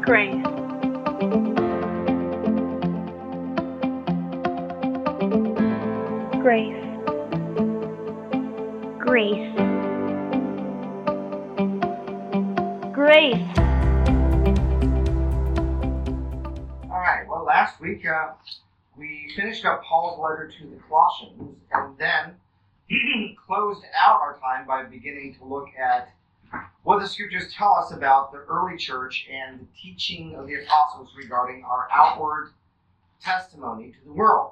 Grace. Grace. Grace. Grace. All right, well, last week we finished up Paul's letter to the Colossians and then closed out our time by beginning to look at what the scriptures tell us about the early church and the teaching of the apostles regarding our outward testimony to the world.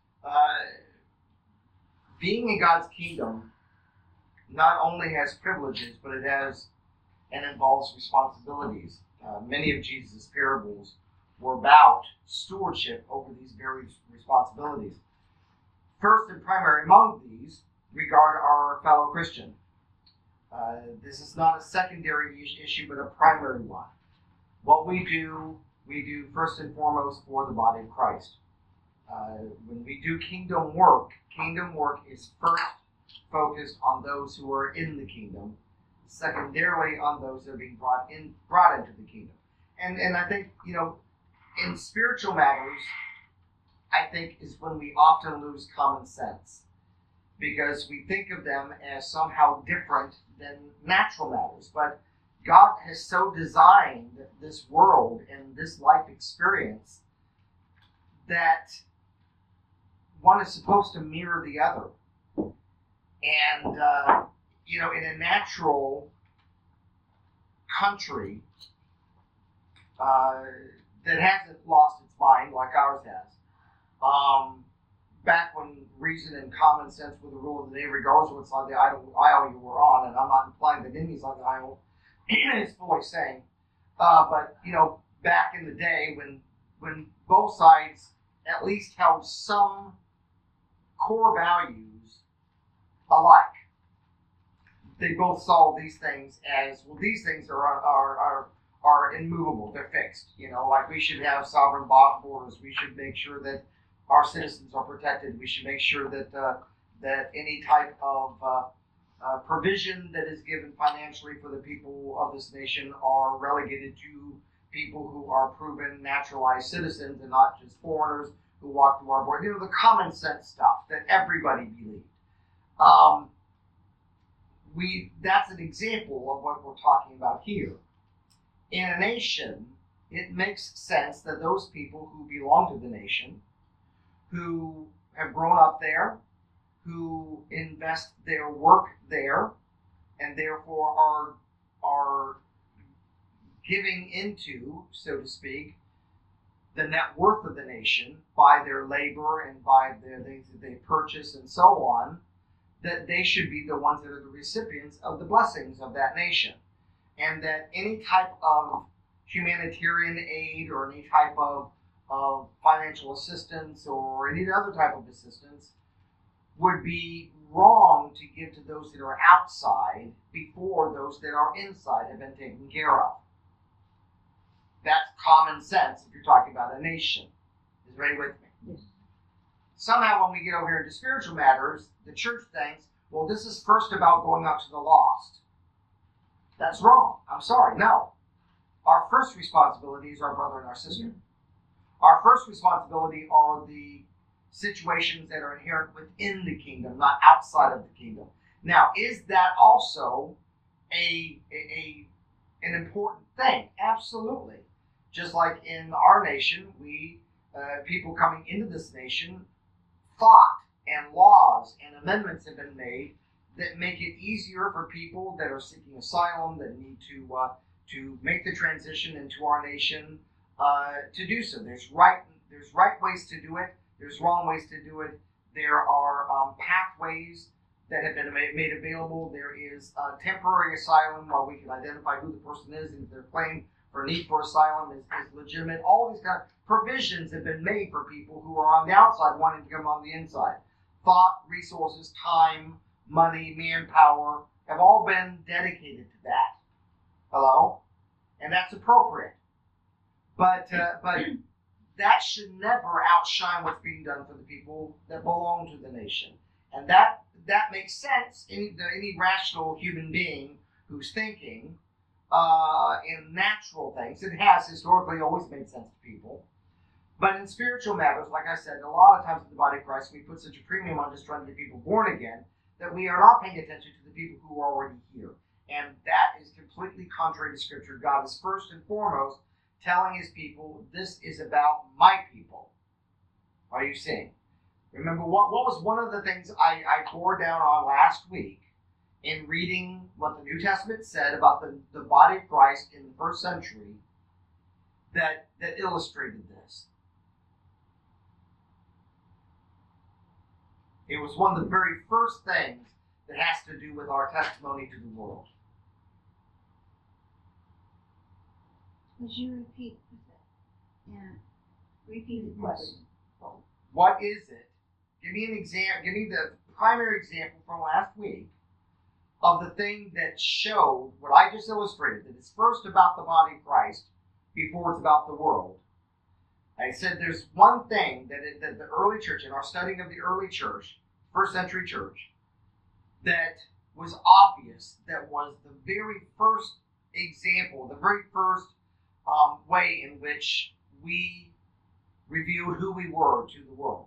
Being in God's kingdom not only has privileges, but it has and involves responsibilities. Many of Jesus' parables were about stewardship over these various responsibilities. First and primary among these regard our fellow Christian. This is not a secondary issue, but a primary one. What we do first and foremost for the body of Christ. When we do kingdom work is first focused on those who are in the kingdom, secondarily on those that are being brought into the kingdom. And I think, in spiritual matters, I think is when we often lose common sense, because we think of them as somehow different than natural matters. But God has so designed this world and this life experience that one is supposed to mirror the other. And, in a natural country that hasn't lost its mind like ours has, back when reason and common sense were the rule of the day, regardless of what side of the aisle you were on, and I'm not implying that any side of the aisle is fully sane, but back in the day when both sides at least held some core values alike, they both saw these things as, well, these things are immovable, they're fixed. Like we should have sovereign borders, we should make sure that our citizens are protected, we should make sure that any type of provision that is given financially for the people of this nation are relegated to people who are proven naturalized citizens and not just foreigners who walk through our border. The common sense stuff that everybody believed. That's an example of what we're talking about here. In a nation, it makes sense that those people who belong to the nation, who have grown up there, who invest their work there, and therefore are giving into, so to speak, the net worth of the nation by their labor and by the things that they purchase and so on, that they should be the ones that are the recipients of the blessings of that nation. And that any type of humanitarian aid or any type of financial assistance or any other type of assistance would be wrong to give to those that are outside before those that are inside have been taken care of. That's common sense if you're talking about a nation. Is everybody with me? Yes. Somehow when we get over here into spiritual matters, the church thinks, well, this is first about going out to the lost. That's wrong. I'm sorry. No. Our first responsibility is our brother and our sister. Our first responsibility are the situations that are inherent within the kingdom, not outside of the kingdom. Now, is that also an important thing? Absolutely. Just like in our nation, people coming into this nation, thought and laws and amendments have been made that make it easier for people that are seeking asylum, that need to make the transition into our nation, to do so. There's right ways to do it. There's wrong ways to do it. There are pathways that have been made available. There is temporary asylum while we can identify who the person is and if their claim for need for asylum is legitimate. All these kind of provisions have been made for people who are on the outside wanting to come on the inside. Thought, resources, time, money, manpower have all been dedicated to that. Hello? And that's appropriate. But that should never outshine what's being done for the people that belong to the nation. And that makes sense. Any rational human being who's thinking in natural things. It has historically always made sense to people. But in spiritual matters, like I said, a lot of times in the body of Christ, we put such a premium on just trying to get people born again that we are not paying attention to the people who are already here. And that is completely contrary to Scripture. God is first and foremost telling his people, this is about my people. Are you seeing? Remember, what was one of the things I bore down on last week in reading what the New Testament said about the body of Christ in the first century that illustrated this? It was one of the very first things that has to do with our testimony to the world. Would you repeat that? Yeah. Repeat the question. What is it? Give me an example. Give me the primary example from last week of the thing that showed what I just illustrated, that it's first about the body of Christ before it's about the world. I said there's one thing that the early church, in our studying of the early church, first century church, that was obvious, that was the very first example, the very first way in which we revealed who we were to the world.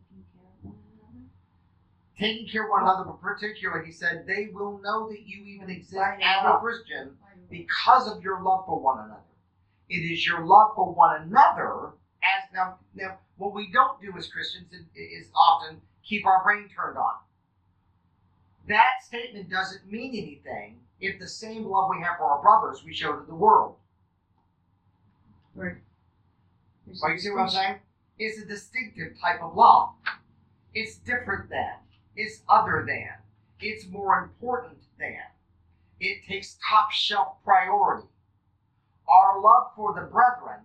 Taking care of one another, but particularly, he said, they will know that you even exist as a Christian because of your love for one another. It is your love for one another. As now, what we don't do as Christians is often keep our brain turned on. That statement doesn't mean anything if the same love we have for our brothers we show to the world. Right. You see what I'm saying? It's a distinctive type of love. It's different than. It's other than. It's more important than. It takes top shelf priority. Our love for the brethren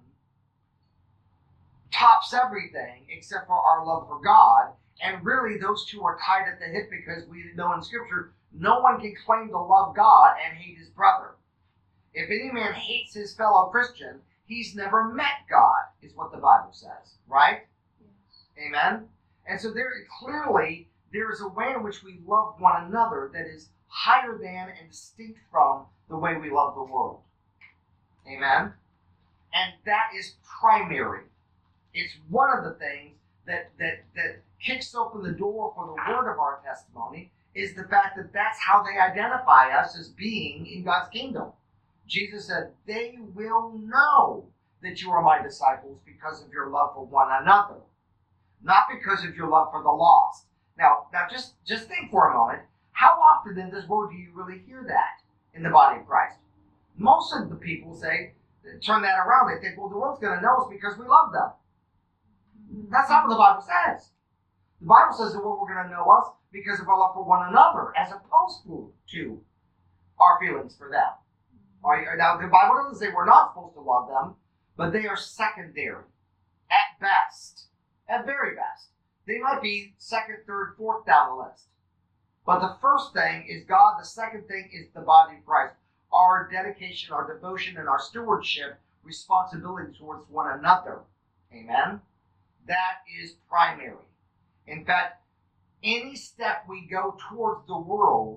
tops everything except for our love for God. And really, those two are tied at the hip because we know in Scripture, no one can claim to love God and hate his brother. If any man hates his fellow Christian, he's never met God, is what the Bible says, right? Yes. Amen? And so there is a way in which we love one another that is higher than and distinct from the way we love the world. Amen? And that is primary. It's one of the things that kicks open the door for the word of our testimony, is the fact that that's how they identify us as being in God's kingdom. Jesus said, they will know that you are my disciples because of your love for one another, not because of your love for the lost. Now just think for a moment, how often in this world do you really hear that in the body of Christ? Most of the people turn that around. They think, well, the world's going to know us because we love them. That's not what the Bible says. The Bible says that we're going to know us because of our love for one another, as opposed to our feelings for them. Now, the Bible doesn't say we're not supposed to love them, but they are secondary at best, at very best. They might be second, third, fourth down the list. But the first thing is God. The second thing is the body of Christ. Our dedication, our devotion, and our stewardship, responsibility towards one another. Amen? That is primary. In fact, any step we go towards the world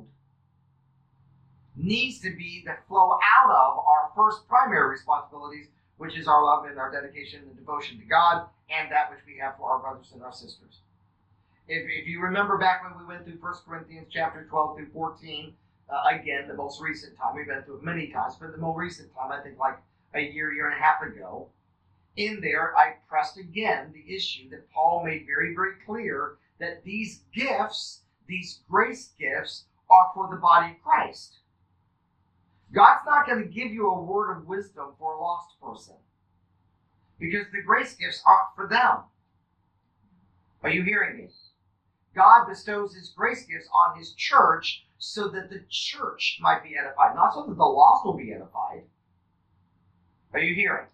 needs to be the flow out of our first primary responsibilities, which is our love and our dedication and devotion to God, and that which we have for our brothers and our sisters. If you remember back when we went through 1 Corinthians chapter 12 through 14, again, the most recent time, we've been through it many times, but the more recent time, I think like a year and a half ago, in there, I pressed again the issue that Paul made very, very clear that these gifts, these grace gifts, are for the body of Christ. God's not going to give you a word of wisdom for a lost person because the grace gifts aren't for them. Are you hearing me? God bestows his grace gifts on his church so that the church might be edified, not so that the lost will be edified. Are you hearing?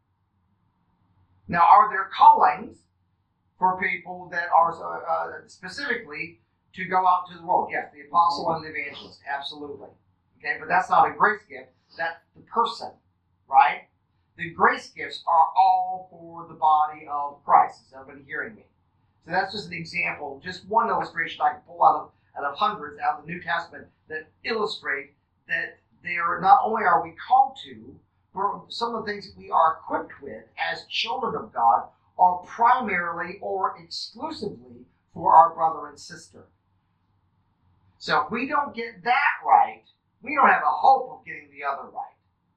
Now, are there callings for people that are specifically to go out to the world? Yes, the apostle and the evangelist, absolutely. Okay, but that's not a grace gift. That's the person, right? The grace gifts are all for the body of Christ. Is everybody hearing me? So that's just an example, just one illustration I can pull out of hundreds out of the New Testament that illustrate that not only are we called to, but some of the things that we are equipped with as children of God are primarily or exclusively for our brother and sister. So if we don't get that right, we don't have a hope of getting the other right.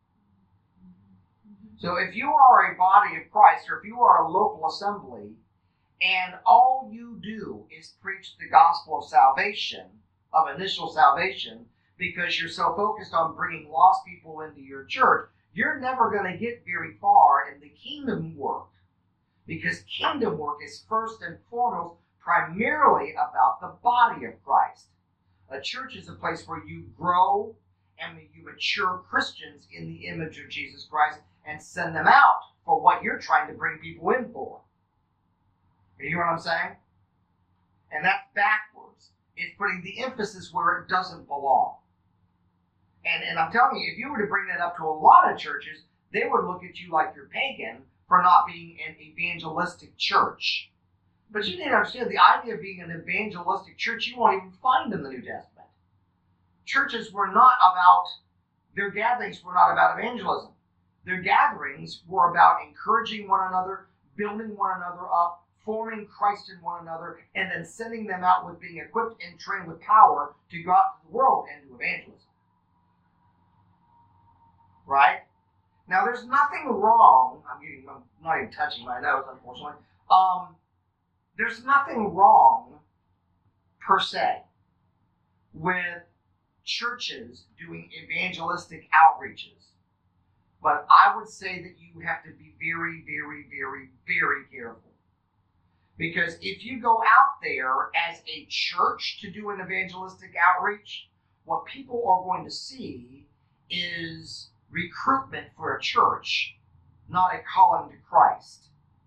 So if you are a body of Christ, or if you are a local assembly, and all you do is preach the gospel of salvation, of initial salvation, because you're so focused on bringing lost people into your church, you're never going to get very far in the kingdom work. Because kingdom work is first and foremost primarily about the body of Christ. A church is a place where you grow and you mature Christians in the image of Jesus Christ and send them out for what you're trying to bring people in for. You hear what I'm saying? And that's backwards. It's putting the emphasis where it doesn't belong. And I'm telling you, if you were to bring that up to a lot of churches, they would look at you like you're pagan for not being an evangelistic church. But you need to understand the idea of being an evangelistic church you won't even find in the New Testament. Churches were not about, their gatherings were not about evangelism. Their gatherings were about encouraging one another, building one another up, forming Christ in one another, and then sending them out with being equipped and trained with power to go out to the world and do evangelism. Right? Now, there's nothing wrong. I'm not even touching my nose, unfortunately. There's nothing wrong, per se, with churches doing evangelistic outreaches. But I would say that you have to be very, very, very, very careful. Because if you go out there as a church to do an evangelistic outreach, what people are going to see is recruitment for a church, not a calling to Christ.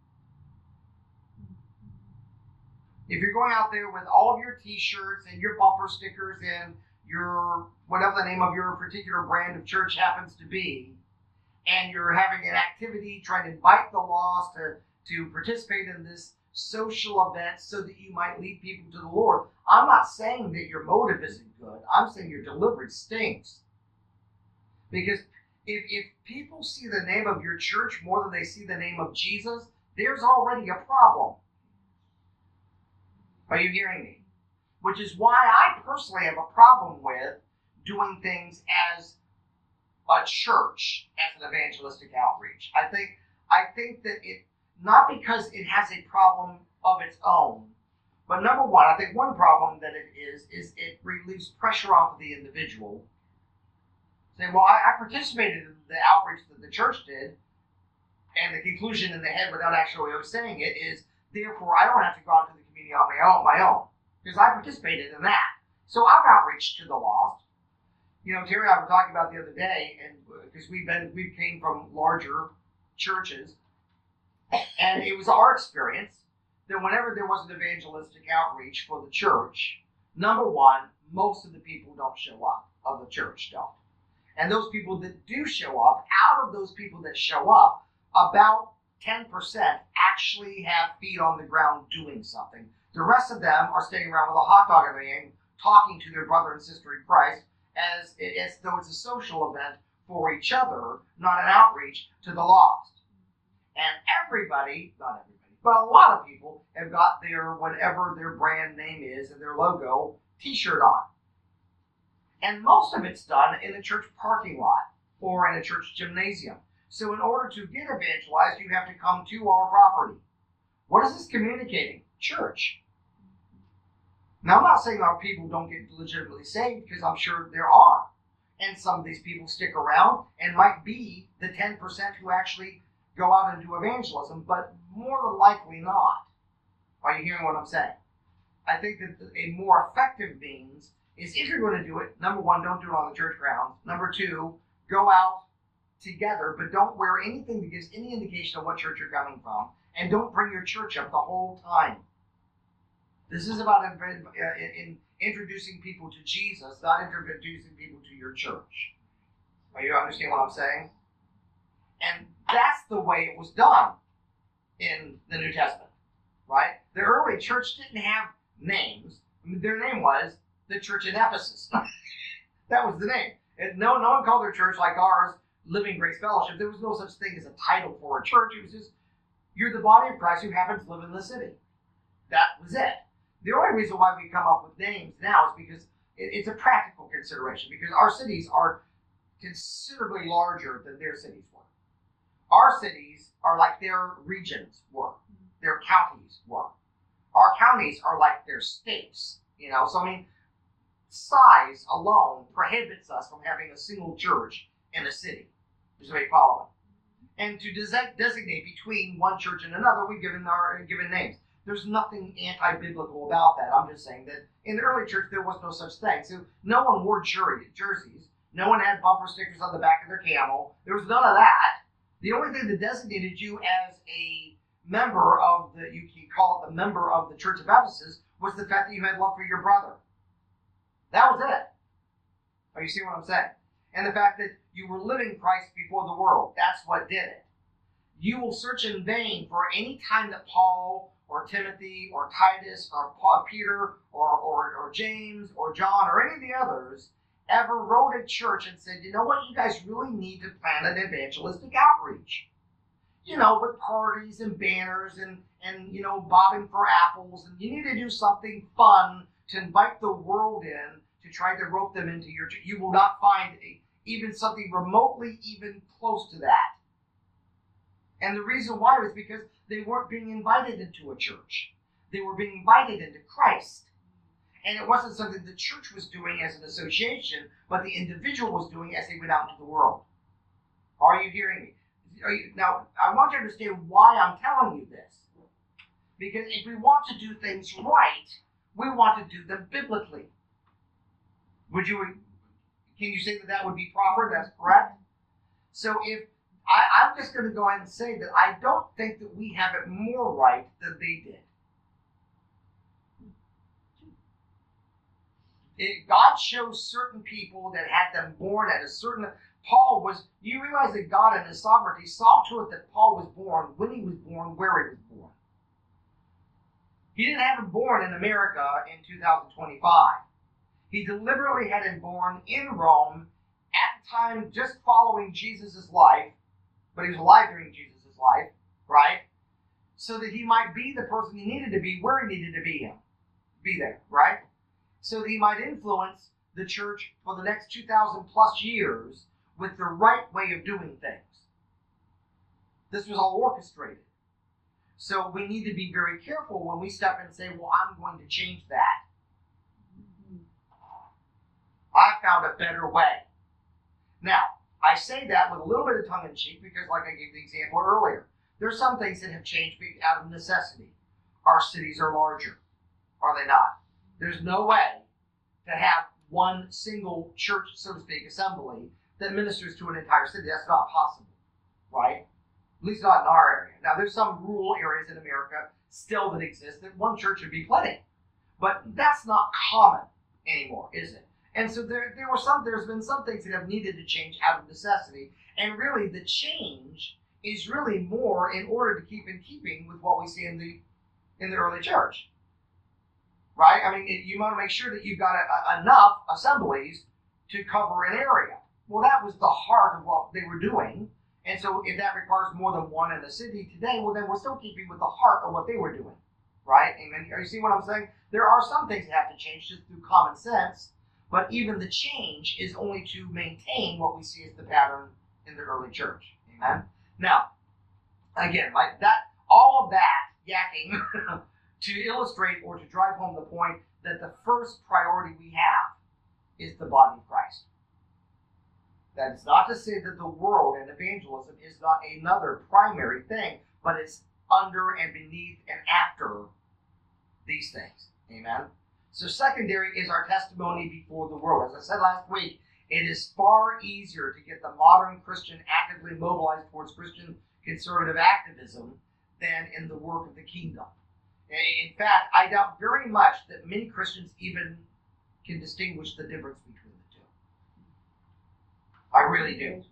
If you're going out there with all of your t-shirts and your bumper stickers and your, whatever the name of your particular brand of church happens to be, and you're having an activity trying to invite the lost to participate in this social event so that you might lead people to the Lord, I'm not saying that your motive isn't good. I'm saying your delivery stinks. Because if people see the name of your church more than they see the name of Jesus, there's already a problem. Are you hearing me? Which is why I personally have a problem with doing things as a church, as an evangelistic outreach. I think that it, not because it has a problem of its own, but number one, I think one problem that it is it relieves pressure off of the individual. Saying, well, I participated in the outreach that the church did, and the conclusion in the head without actually saying it is, therefore, I don't have to go out to the community on my own, because I participated in that. So I've outreached to the lost. You know, Terry and I were talking about the other day, and because we came from larger churches, and it was our experience that whenever there was an evangelistic outreach for the church, number one, most of the people don't show up, of the church don't. And those people that do show up, out of those people that show up, about 10% actually have feet on the ground doing something. The rest of them are standing around with a hot dog in their hand, talking to their brother and sister in Christ, as though it's a social event for each other, not an outreach to the lost. And everybody, not everybody, but a lot of people have got their, whatever their brand name is and their logo, t-shirt on. And most of it's done in a church parking lot or in a church gymnasium. So in order to get evangelized, you have to come to our property. What is this communicating? Church. Now, I'm not saying our people don't get legitimately saved, because I'm sure there are. And some of these people stick around and might be the 10% who actually go out and do evangelism, but more than likely not. Are you hearing what I'm saying? I think that a more effective means is, if you're going to do it, number one, don't do it on the church grounds. Number two, go out together, but don't wear anything that gives any indication of what church you're coming from, and don't bring your church up the whole time. This is about in introducing people to Jesus, not introducing people to your church. Are you understand what I'm saying? And that's the way it was done in the New Testament, right? The early church didn't have names. Their name was the church in Ephesus. That was the name. No one called their church like ours Living Grace Fellowship. There was no such thing as a title for a church. It was just, you're the body of Christ who happens to live in the city. That was it. The only reason why we come up with names now is because it's a practical consideration, because our cities are considerably larger than their cities were. Our cities are like their regions were, their counties were. Our counties are like their states, So, I mean, size alone prohibits us from having a single church in a city. Is what you follow? And to designate between one church and another, we've given names. There's nothing anti-biblical about that. I'm just saying that in the early church, there was no such thing. So no one wore jerseys. No one had bumper stickers on the back of their camel. There was none of that. The only thing that designated you as a member of you can call it the member of the Church of Ephesus, was the fact that you had love for your brother. That was it. Oh, you see what I'm saying? And the fact that you were living Christ before the world. That's what did it. You will search in vain for any time that Paul or Timothy or Titus or Peter or James or John or any of the others ever wrote a church and said, you know what, you guys really need to plan an evangelistic outreach. With parties and banners and bobbing for apples. And you need to do something fun to invite the world in to try to rope them into your church. You will not find even something remotely even close to that. And the reason why was because they weren't being invited into a church. They were being invited into Christ. And it wasn't something the church was doing as an association, but the individual was doing as they went out into the world. Are you hearing me? Now, I want you to understand why I'm telling you this. Because if we want to do things right, we want to do them biblically. Can you say that would be proper? That's correct? So if I'm just going to go ahead and say that I don't think that we have it more right than they did. God chose certain people that had them born at a certain... you realize that God in his sovereignty saw to it that Paul was born when he was born, where he was born. He didn't have him born in America in 2025. He deliberately had him born in Rome at the time just following Jesus' life, but he was alive during Jesus' life, right? So that he might be the person he needed to be where he needed to be there, right? So that he might influence the church for the next 2,000 plus years with the right way of doing things. This was all orchestrated. So we need to be very careful when we step in and say, well, I'm going to change that. I found a better way. Now, I say that with a little bit of tongue-in-cheek because, like I gave the example earlier, there's some things that have changed out of necessity. Our cities are larger, are they not? There's no way to have one single church, so to speak, assembly that ministers to an entire city. That's not possible, right? At least not in our area. Now, there's some rural areas in America still that exist that one church would be plenty. But that's not common anymore, is it? And so there's been some things that have needed to change out of necessity. And really, the change is really more in order to keep in keeping with what we see in the early church. Right? I mean, you want to make sure that you've got enough assemblies to cover an area. Well, that was the heart of what they were doing. And so if that requires more than one in a city today, well, then we're still keeping with the heart of what they were doing. Right? Amen. Are you seeing what I'm saying? There are some things that have to change just through common sense. But even the change is only to maintain what we see as the pattern in the early church. Amen? Now, again, like that, all of that yakking to illustrate or to drive home the point that the first priority we have is the body of Christ. That is not to say that the world and evangelism is not another primary thing, but it's under and beneath and after these things. Amen? So secondary is our testimony before the world. As I said last week, it is far easier to get the modern Christian actively mobilized towards Christian conservative activism than in the work of the kingdom. In fact, I doubt very much that many Christians even can distinguish the difference between the two. I really do.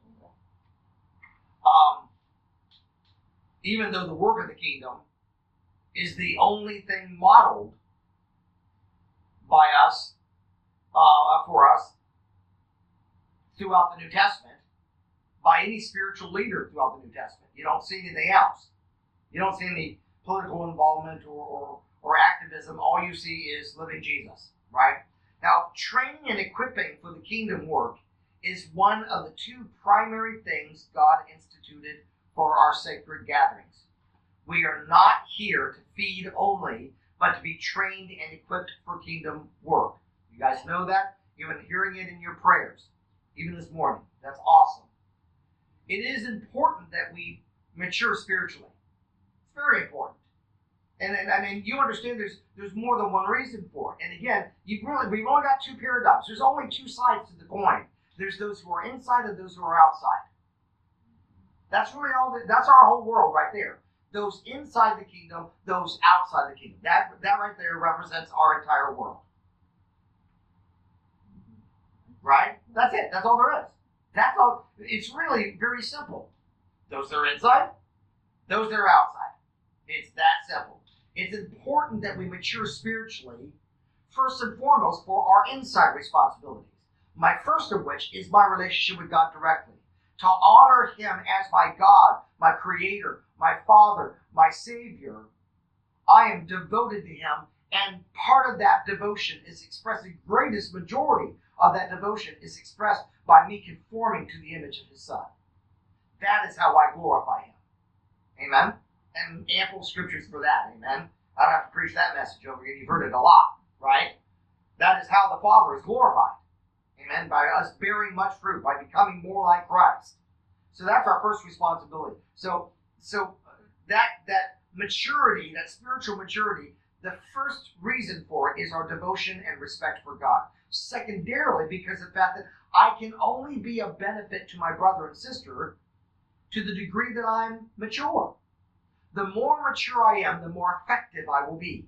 Even though the work of the kingdom is the only thing modeled by us, for us, throughout the New Testament by any spiritual leader throughout the New Testament. You don't see anything else. You don't see any political involvement or activism. All you see is living Jesus, right? Now, training and equipping for the kingdom work is one of the two primary things God instituted for our sacred gatherings. We are not here to feed only, but to be trained and equipped for kingdom work. You guys know that? You've been hearing it in your prayers, even this morning. That's awesome. It is important that we mature spiritually. It's very important. And I mean, you understand there's more than one reason for it. And again, we've only got two paradigms. There's only two sides to the coin. There's those who are inside and those who are outside. That's really that's our whole world right there. Those inside the kingdom, those outside the kingdom. That right there represents our entire world. Right? That's it. That's all there is. That's all. It's really very simple. Those that are inside, those that are outside. It's that simple. It's important that we mature spiritually, first and foremost, for our inside responsibilities. My first of which is my relationship with God directly. To honor Him as my God, my Creator, my Father, my Savior. I am devoted to Him, and part of that devotion is expressed, the greatest majority of that devotion is expressed by me conforming to the image of His Son. That is how I glorify Him. Amen? And ample scriptures for that, amen? I don't have to preach that message over again. You've heard it a lot, right? That is how the Father is glorified. Amen? By us bearing much fruit, by becoming more like Christ. So that's our first responsibility. So that maturity, that spiritual maturity, the first reason for it is our devotion and respect for God. Secondarily, because of the fact that I can only be a benefit to my brother and sister to the degree that I'm mature. The more mature I am, the more effective I will be.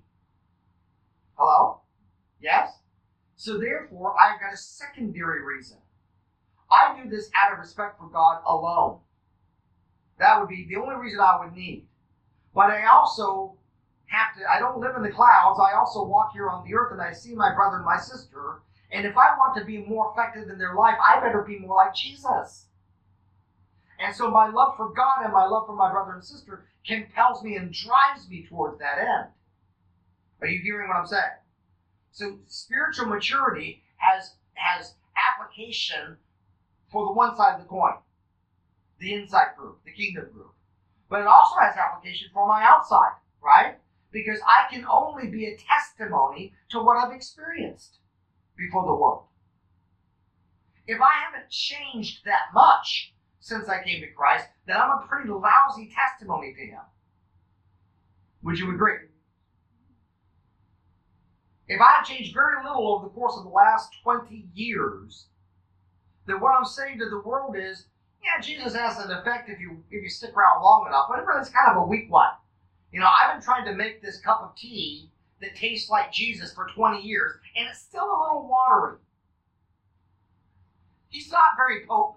Hello? Yes? So therefore, I've got a secondary reason. I do this out of respect for God alone. That would be the only reason I would need. But I also I don't live in the clouds. I also walk here on the earth and I see my brother and my sister. And if I want to be more effective in their life, I better be more like Jesus. And so my love for God and my love for my brother and sister compels me and drives me towards that end. Are you hearing what I'm saying? So spiritual maturity has application for the one side of the coin, the inside group, the kingdom group. But it also has application for my outside, right? Because I can only be a testimony to what I've experienced before the world. If I haven't changed that much since I came to Christ, then I'm a pretty lousy testimony to Him. Would you agree? If I have changed very little over the course of the last 20 years, then what I'm saying to the world is, yeah, Jesus has an effect if you stick around long enough, but it's kind of a weak one. You know, I've been trying to make this cup of tea that tastes like Jesus for 20 years, and it's still a little watery. He's not very potent.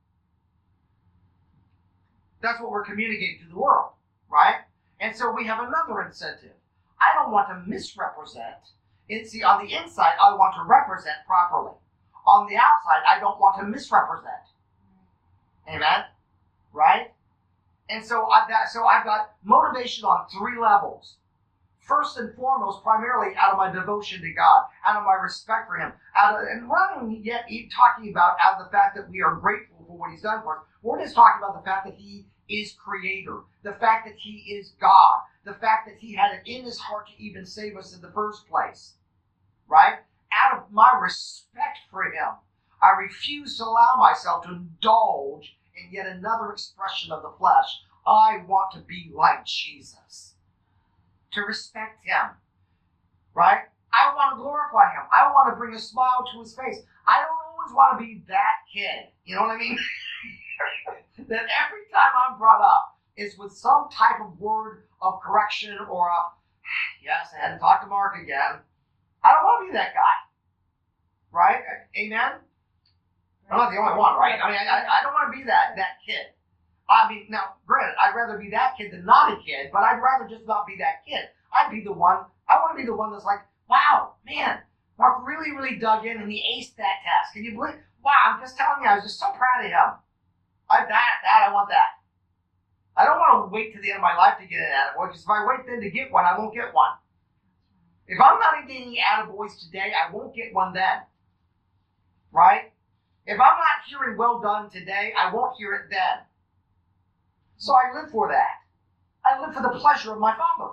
That's what we're communicating to the world, right? And so we have another incentive. I don't want to misrepresent. See, on the inside, I want to represent properly. On the outside, I don't want to misrepresent. Amen? Right? And so I've got motivation on three levels. First and foremost, primarily out of my devotion to God, out of my respect for Him, and rather than yet talking about out of the fact that we are grateful for what He's done for us, we're just talking about the fact that He is Creator, the fact that He is God, the fact that He had it in His heart to even save us in the first place, right? Out of my respect for Him, I refuse to allow myself to indulge in yet another expression of the flesh. I want to be like Jesus, to respect Him, right? I want to glorify Him. I want to bring a smile to His face. I don't always want to be that kid. You know what I mean? That every time I'm brought up is with some type of word of correction or yes, I had to talk to Mark again. I don't want to be that guy, right? Amen? I'm not the only one, right? I mean, I don't want to be that kid. I mean, now, granted, I'd rather be that kid than not a kid, but I'd rather just not be that kid. I want to be the one that's like, wow, man, Mark really, really dug in and he aced that test. Can you believe? wow, I'm just telling you, I was just so proud of him. I want that. I don't want to wait to the end of my life to get an attaboy, because if I wait then to get one, I won't get one. If I'm not getting attaboys today, I won't get one then. Right? If I'm not hearing well done today, I won't hear it then. So I live for that. I live for the pleasure of my Father.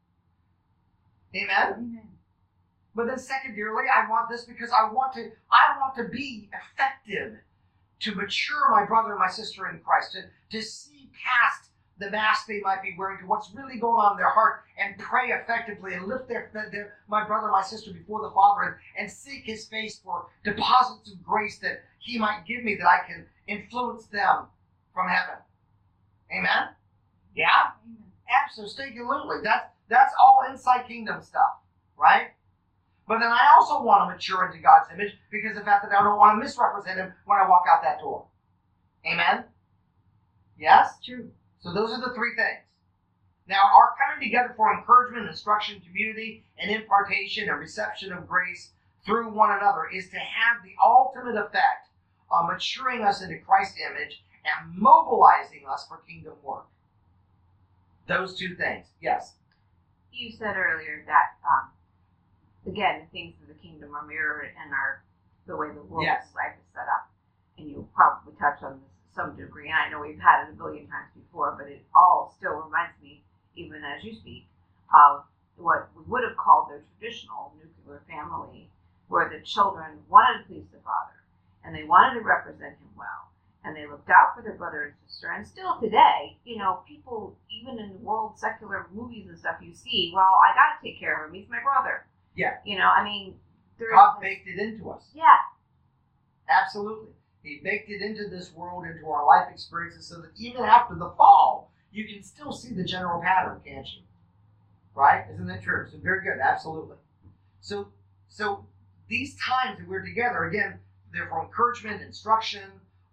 Amen? Amen. But then secondarily, I want this because I want to be effective, to mature my brother and my sister in Christ, to see past the mask they might be wearing to what's really going on in their heart, and pray effectively and lift my brother and my sister before the Father, and seek his face for deposits of grace that he might give me, that I can influence them from heaven. Amen? Yeah? Amen. Absolutely. That's all inside kingdom stuff, right? But then I also want to mature into God's image because of the fact that I don't want to misrepresent him when I walk out that door. Amen? Yes? True. So those are the three things. Now, our coming together for encouragement, instruction, community, and impartation and reception of grace through one another is to have the ultimate effect of maturing us into Christ's image and mobilizing us for kingdom work. Those two things. Yes? You said earlier that, again, the things of the kingdom are mirrored in the way the world's life is set up. And you probably touched on this to some degree, and I know we've had it a billion times before, but it all still reminds me, even as you speak, of what we would have called the traditional nuclear family, where the children wanted to please the father, and they wanted to represent him well, and they looked out for their brother and sister. And still today, people, even in world secular movies and stuff, you see, well, I got to take care of him. He's my brother. Yeah. God baked it into us. Yeah. Absolutely. He baked it into this world, into our life experiences, so that even after the fall, you can still see the general pattern, can't you? Right? Isn't that true? So very good. Absolutely. So these times that we're together, again, they're for encouragement, instruction,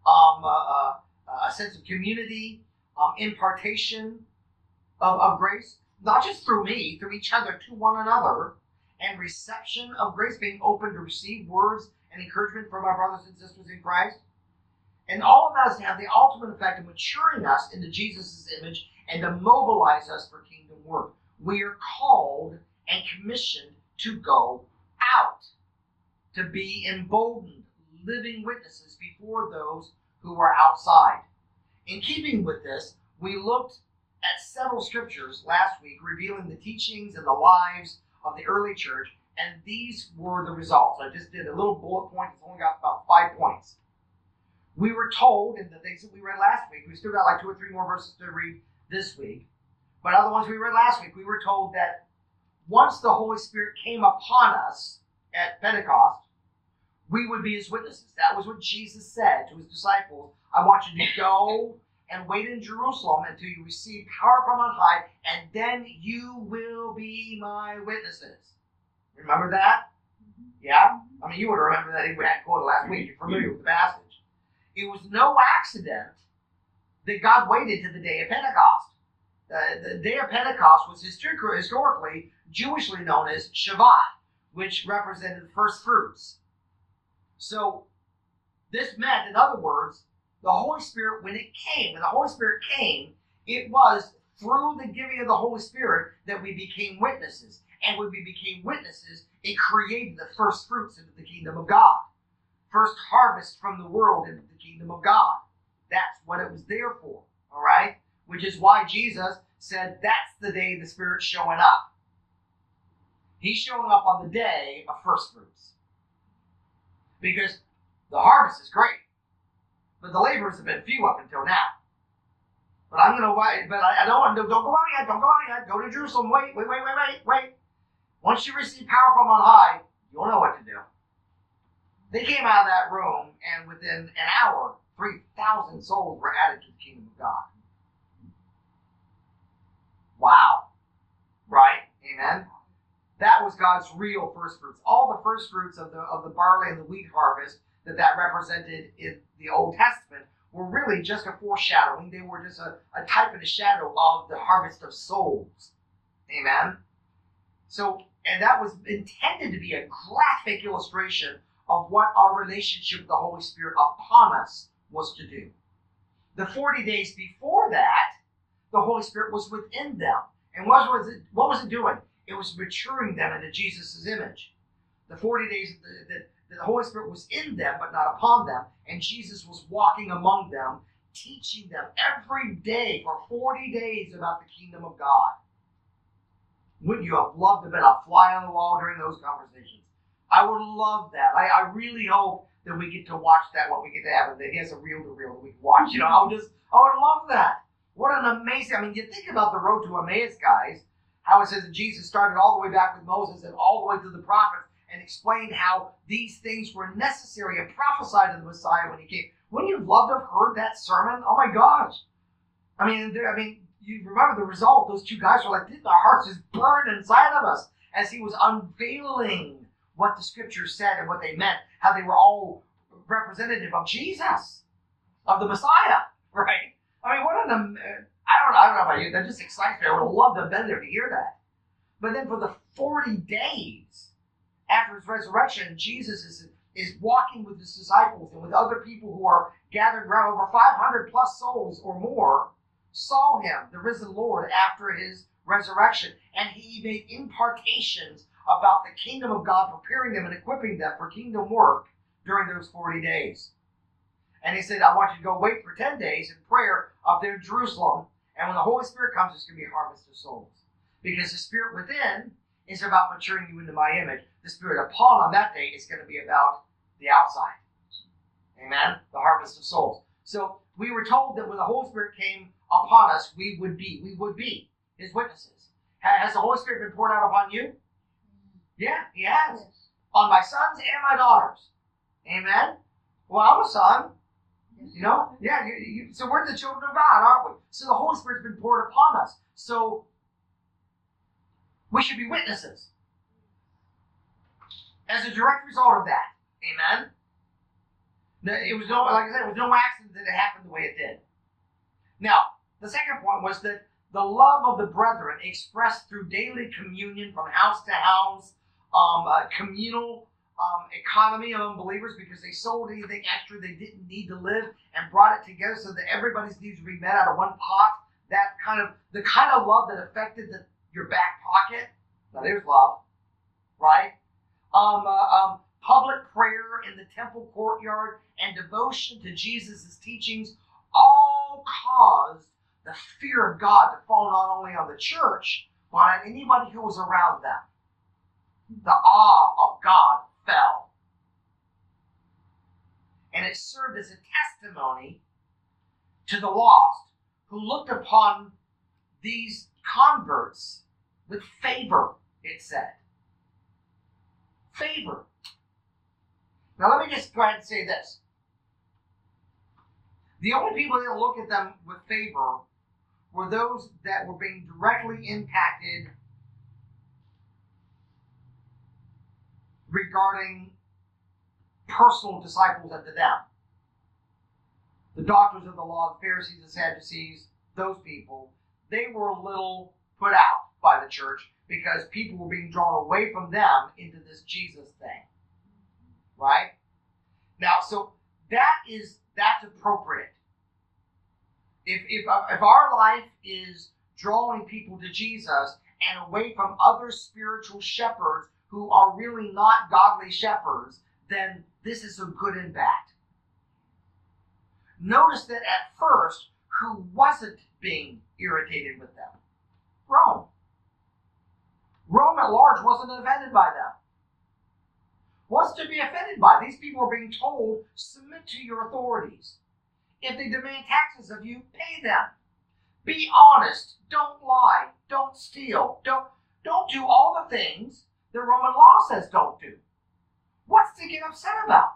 a sense of community, impartation of grace, not just through me, through each other, to one another, and reception of grace, being open to receive words and encouragement from our brothers and sisters in Christ. And all of that is to have the ultimate effect of maturing us into Jesus' image and to mobilize us for kingdom work. We are called and commissioned to go out, to be emboldened, living witnesses before those who are outside. In keeping with this, we looked at several scriptures last week revealing the teachings and the lives of the early church, and these were the results. I just did a little bullet point. It's only got about 5 points. We were told, in the things that we read last week, we still got like 2 or 3 more verses to read this week, but other ones we read last week, we were told that once the Holy Spirit came upon us at Pentecost, we would be his witnesses. That was what Jesus said to his disciples. I want you to go and wait in Jerusalem until you receive power from on high, and then you will be my witnesses. Remember that? Yeah? I mean, you would remember that. We had quoted last week. You're familiar with the passage. It was no accident that God waited to the day of Pentecost. The day of Pentecost was historically Jewishly known as Shabbat, which represented first fruits. So this meant, in other words, the Holy Spirit, when the Holy Spirit came, it was through the giving of the Holy Spirit that we became witnesses. And when we became witnesses, it created the first fruits into the kingdom of God. First harvest from the world into the kingdom of God. That's what it was there for, all right? Which is why Jesus said that's the day the Spirit's showing up. He's showing up on the day of first fruits. Because the harvest is great, but the laborers have been few up until now. But I don't go out yet, go to Jerusalem, wait. Once you receive power from on high, you'll know what to do. They came out of that room, and within an hour, 3,000 souls were added to the kingdom of God. Wow. Right? Amen? That was God's real first fruits. All the first fruits of the barley and the wheat harvest that represented in the Old Testament were really just a foreshadowing. They were just a type and a shadow of the harvest of souls. Amen? So, and that was intended to be a graphic illustration of what our relationship with the Holy Spirit upon us was to do. The 40 days before that, the Holy Spirit was within them. And what was it doing? It was maturing them into Jesus' image. The 40 days that the Holy Spirit was in them, but not upon them, and Jesus was walking among them, teaching them every day for 40 days about the kingdom of God. Wouldn't you have loved to have been a fly on the wall during those conversations? I would love that. I really hope that we get to watch that when we get to heaven, that he has a reel-to-reel that we can watch. I would love that. What an amazing, you think about the road to Emmaus, guys, how it says that Jesus started all the way back with Moses and all the way to the prophets and explained how these things were necessary and prophesied of the Messiah when he came. Wouldn't you love to have heard that sermon? Oh my gosh. You remember the result. Those two guys were like, didn't our hearts just burn inside of us as he was unveiling what the scriptures said and what they meant, how they were all representative of Jesus, of the Messiah, right? I don't know about you, that just excites me. I would have loved to have been there to hear that. But then for the 40 days after his resurrection, Jesus is walking with his disciples and with other people who are gathered around. Over 500 plus souls or more saw him, the risen Lord, after his resurrection. And he made impartations about the kingdom of God, preparing them and equipping them for kingdom work during those 40 days. And he said, I want you to go wait for 10 days in prayer up there in Jerusalem. And when the Holy Spirit comes, it's going to be a harvest of souls. Because the Spirit within is about maturing you into my image. The Spirit upon on that day is going to be about the outside. Amen? The harvest of souls. So we were told that when the Holy Spirit came upon us, we would be his witnesses. Has the Holy Spirit been poured out upon you? Yeah, he has. On my sons and my daughters. Amen? Well, I'm a son. Yeah, so we're the children of God, aren't we? So the Holy Spirit's been poured upon us. So we should be witnesses as a direct result of that. Amen? It was no accident that it happened the way it did. Now, the second point was that the love of the brethren expressed through daily communion from house to house, communal economy among believers, because they sold anything extra they didn't need to live and brought it together so that everybody's needs would be met out of one pot. The kind of love that affected your back pocket. Now there's love, right? Public prayer in the temple courtyard and devotion to Jesus' teachings all caused the fear of God to fall not only on the church, but on anybody who was around them. The awe of God fell. And it served as a testimony to the lost who looked upon these converts with favor, it said. Favor. Now let me just go ahead and say this. The only people that look at them with favor were those that were being directly impacted regarding personal disciples unto them. The doctors of the law, the Pharisees, the Sadducees, those people, they were a little put out by the church because people were being drawn away from them into this Jesus thing. Right? Now, so that's appropriate. If our life is drawing people to Jesus and away from other spiritual shepherds who are really not godly shepherds, then this is a good and bad. Notice that at first, who wasn't being irritated with them? Rome. Rome at large wasn't offended by them. What's to be offended by? These people are being told, submit to your authorities. If they demand taxes of you, pay them. Be honest. Don't lie. Don't steal. Don't do all the things the Roman law says don't do. What's to get upset about?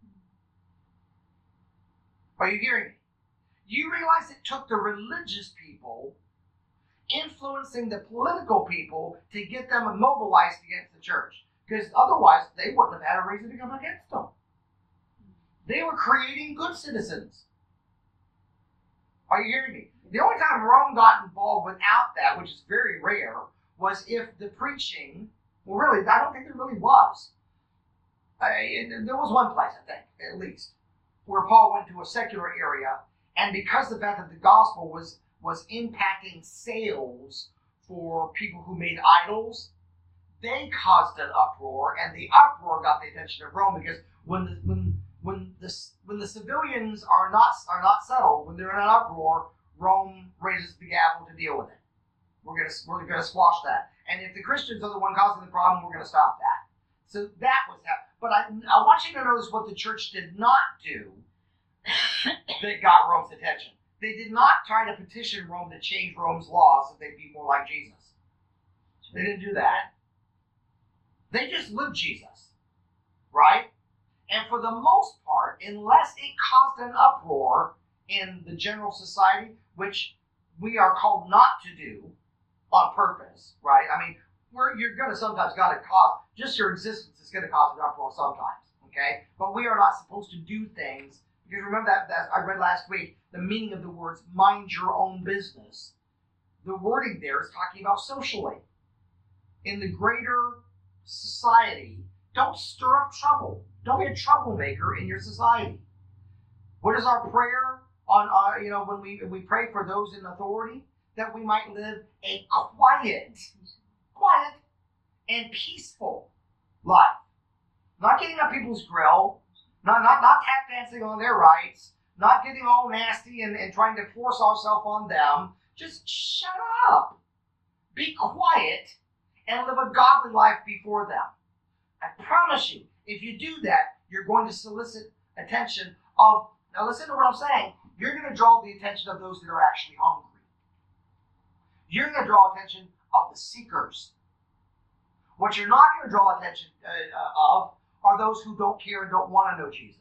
Are you hearing me? You realize it took the religious people influencing the political people to get them immobilized against the church. Because otherwise, they wouldn't have had a reason to come against them. They were creating good citizens. Are you hearing me? The only time Rome got involved without that, which is very rare, was if the preaching, well really, I don't think there really was. There was one place, I think, at least, where Paul went to a secular area, and because the fact that the gospel was impacting sales for people who made idols, they caused an uproar, and the uproar got the attention of Rome, because when the civilians are not settled, when they're in an uproar, Rome raises the gavel to deal with it. We're gonna squash that, and if the Christians are the one causing the problem, we're gonna stop that. So that was that. But I want you to notice what the church did not do that got Rome's attention. They did not try to petition Rome to change Rome's laws so they'd be more like Jesus. They didn't do that. They just lived Jesus, right? And for the most part, unless it caused an uproar in the general society, which we are called not to do on purpose, right? I mean, you're going to sometimes got to cause, just your existence is going to cause an uproar sometimes, okay? But we are not supposed to do things, because remember that I read last week, the meaning of the words, mind your own business. The wording there is talking about socially. In the greater society, don't stir up trouble. Don't be a troublemaker in your society. What is our prayer on, when we pray for those in authority? That we might live a quiet and peaceful life. Not getting up people's grill, not tap dancing on their rights, not getting all nasty and trying to force ourselves on them. Just shut up. Be quiet and live a godly life before them. I promise you, if you do that, you're going to solicit attention of, now listen to what I'm saying, you're going to draw the attention of those that are actually hungry. You're going to draw attention of the seekers. What you're not going to draw attention of are those who don't care and don't want to know Jesus.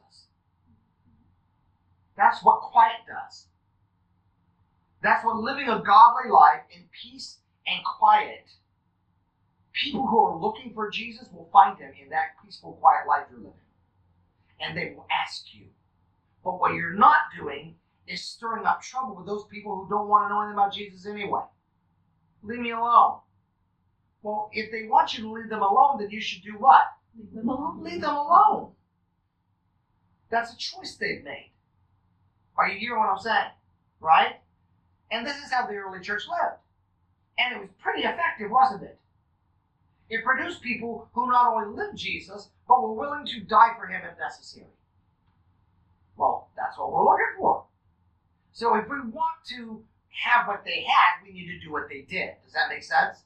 That's what quiet does. That's what living a godly life in peace and quiet. People who are looking for Jesus will find him in that peaceful, quiet life you're living. And they will ask you. But what you're not doing is stirring up trouble with those people who don't want to know anything about Jesus anyway. Leave me alone. Well, if they want you to leave them alone, then you should do what? Leave them alone. Leave them alone. That's a choice they've made. Are you hearing what I'm saying? Right? And this is how the early church lived. And it was pretty effective, wasn't it? It produced people who not only lived Jesus, but were willing to die for him if necessary. Well, that's what we're looking for. So if we want to have what they had, we need to do what they did. Does that make sense?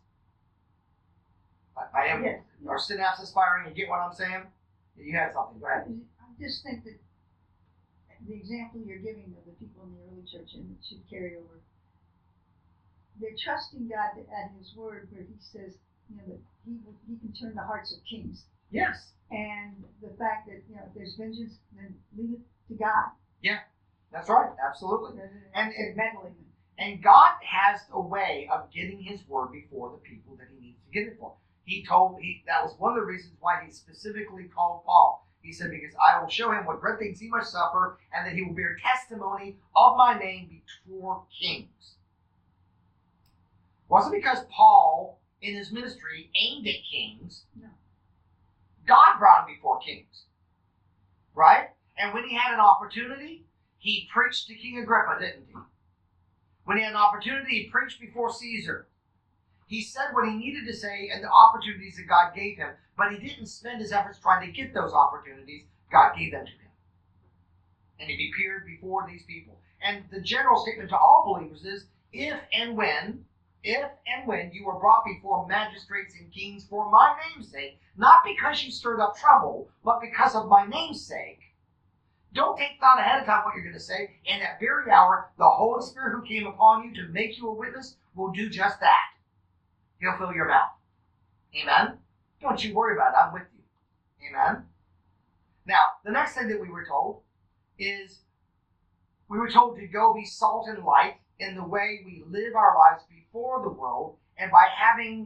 Our synapses firing, you get what I'm saying? You had something, go ahead. I just think that the example you're giving of the people in the early church, and it should carry over, they're trusting God at his word where he says, that he can turn the hearts of kings. Yes. And the fact that, if there's vengeance, then leave it to God. Yeah, that's right. Absolutely. And meddling. And God has a way of getting his word before the people that he needs to get it for. That was one of the reasons why he specifically called Paul. He said, because I will show him what great things he must suffer, and that he will bear testimony of my name before kings. Wasn't because Paul, in his ministry, aimed at kings. No. God brought him before kings. Right? And when he had an opportunity, he preached to King Agrippa, didn't he? When he had an opportunity, he preached before Caesar. He said what he needed to say and the opportunities that God gave him, but he didn't spend his efforts trying to get those opportunities. God gave them to him. And he appeared before these people. And the general statement to all believers is, if and when you are brought before magistrates and kings for my name's sake, not because you stirred up trouble, but because of my name's sake, don't take thought ahead of time what you're going to say. In that very hour, the Holy Spirit who came upon you to make you a witness will do just that. He'll fill your mouth. Amen? Don't you worry about it. I'm with you. Amen? Now, the next thing that we were told is we were told to go be salt and light in the way we live our lives before the world, and by having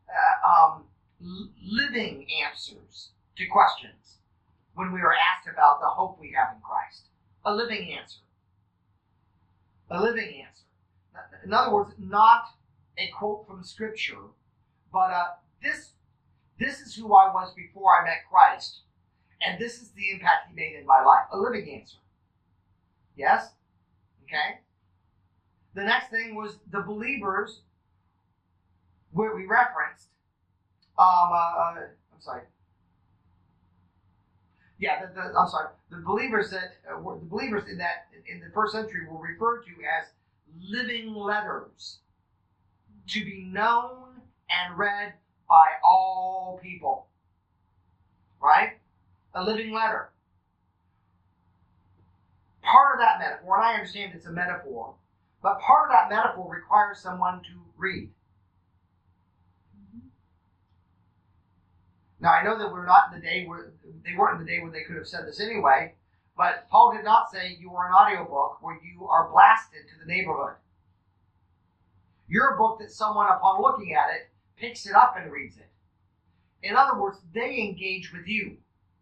living answers to questions when we are asked about the hope we have in Christ. A living answer. A living answer. In other words, not a quote from Scripture, but this is who I was before I met Christ, And this is the impact he made in my life. A living answer. Yes? Okay? The next thing was the believers, where we referenced, I'm sorry. Yeah, I'm sorry. The believers in the first century were referred to as living letters, to be known and read by all people. Right? A living letter. Part of that metaphor, and I understand it's a metaphor, but part of that metaphor requires someone to read. Now, I know that we're not in the day where they weren't in the day where they could have said this anyway, but Paul did not say you are an audiobook where you are blasted to the neighborhood. You're a book that someone, upon looking at it, picks it up and reads it. In other words, they engage with you.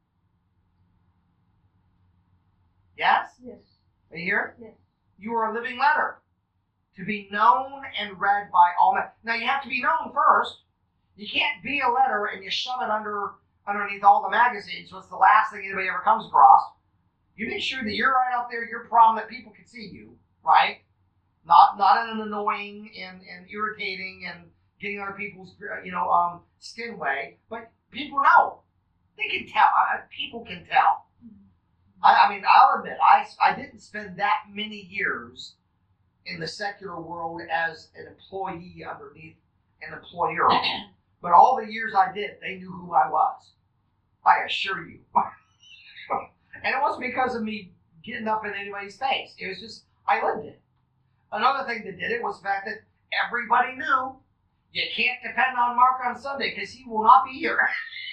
Yes? Yes. Are you here? Yes. You are a living letter to be known and read by all men. Now, you have to be known first. You can't be a letter and you shove it underneath all the magazines, so it's the last thing anybody ever comes across. You make sure that you're right out there, you're prominent, people can see you, right? Not in an annoying and irritating and getting other people's skin way, but people know. They can tell. People can tell. I mean, I'll admit, I didn't spend that many years in the secular world as an employee underneath an employer. But all the years I did, they knew who I was. I assure you. And it wasn't because of me getting up in anybody's face. It was just, I lived it. Another thing that did it was the fact that everybody knew you can't depend on Mark on Sunday because he will not be here.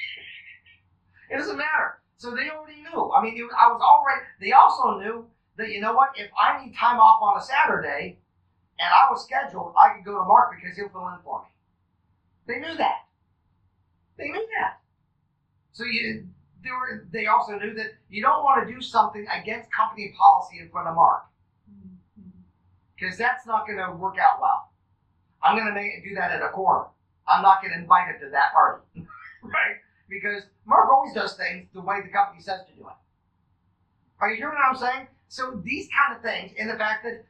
It doesn't matter. So they already knew. I mean, they also knew that, you know what, if I need time off on a Saturday and I was scheduled, I could go to Mark because he'll fill in for me. They knew that. They knew that. So they also knew that you don't want to do something against company policy in front of Mark. Because that's not going to work out well. I'm going to do that at a corner. I'm not going to invite him to that party. Right? Because Mark always does things the way the company says to do it. Are you hearing what I'm saying? So these kind of things, and the fact that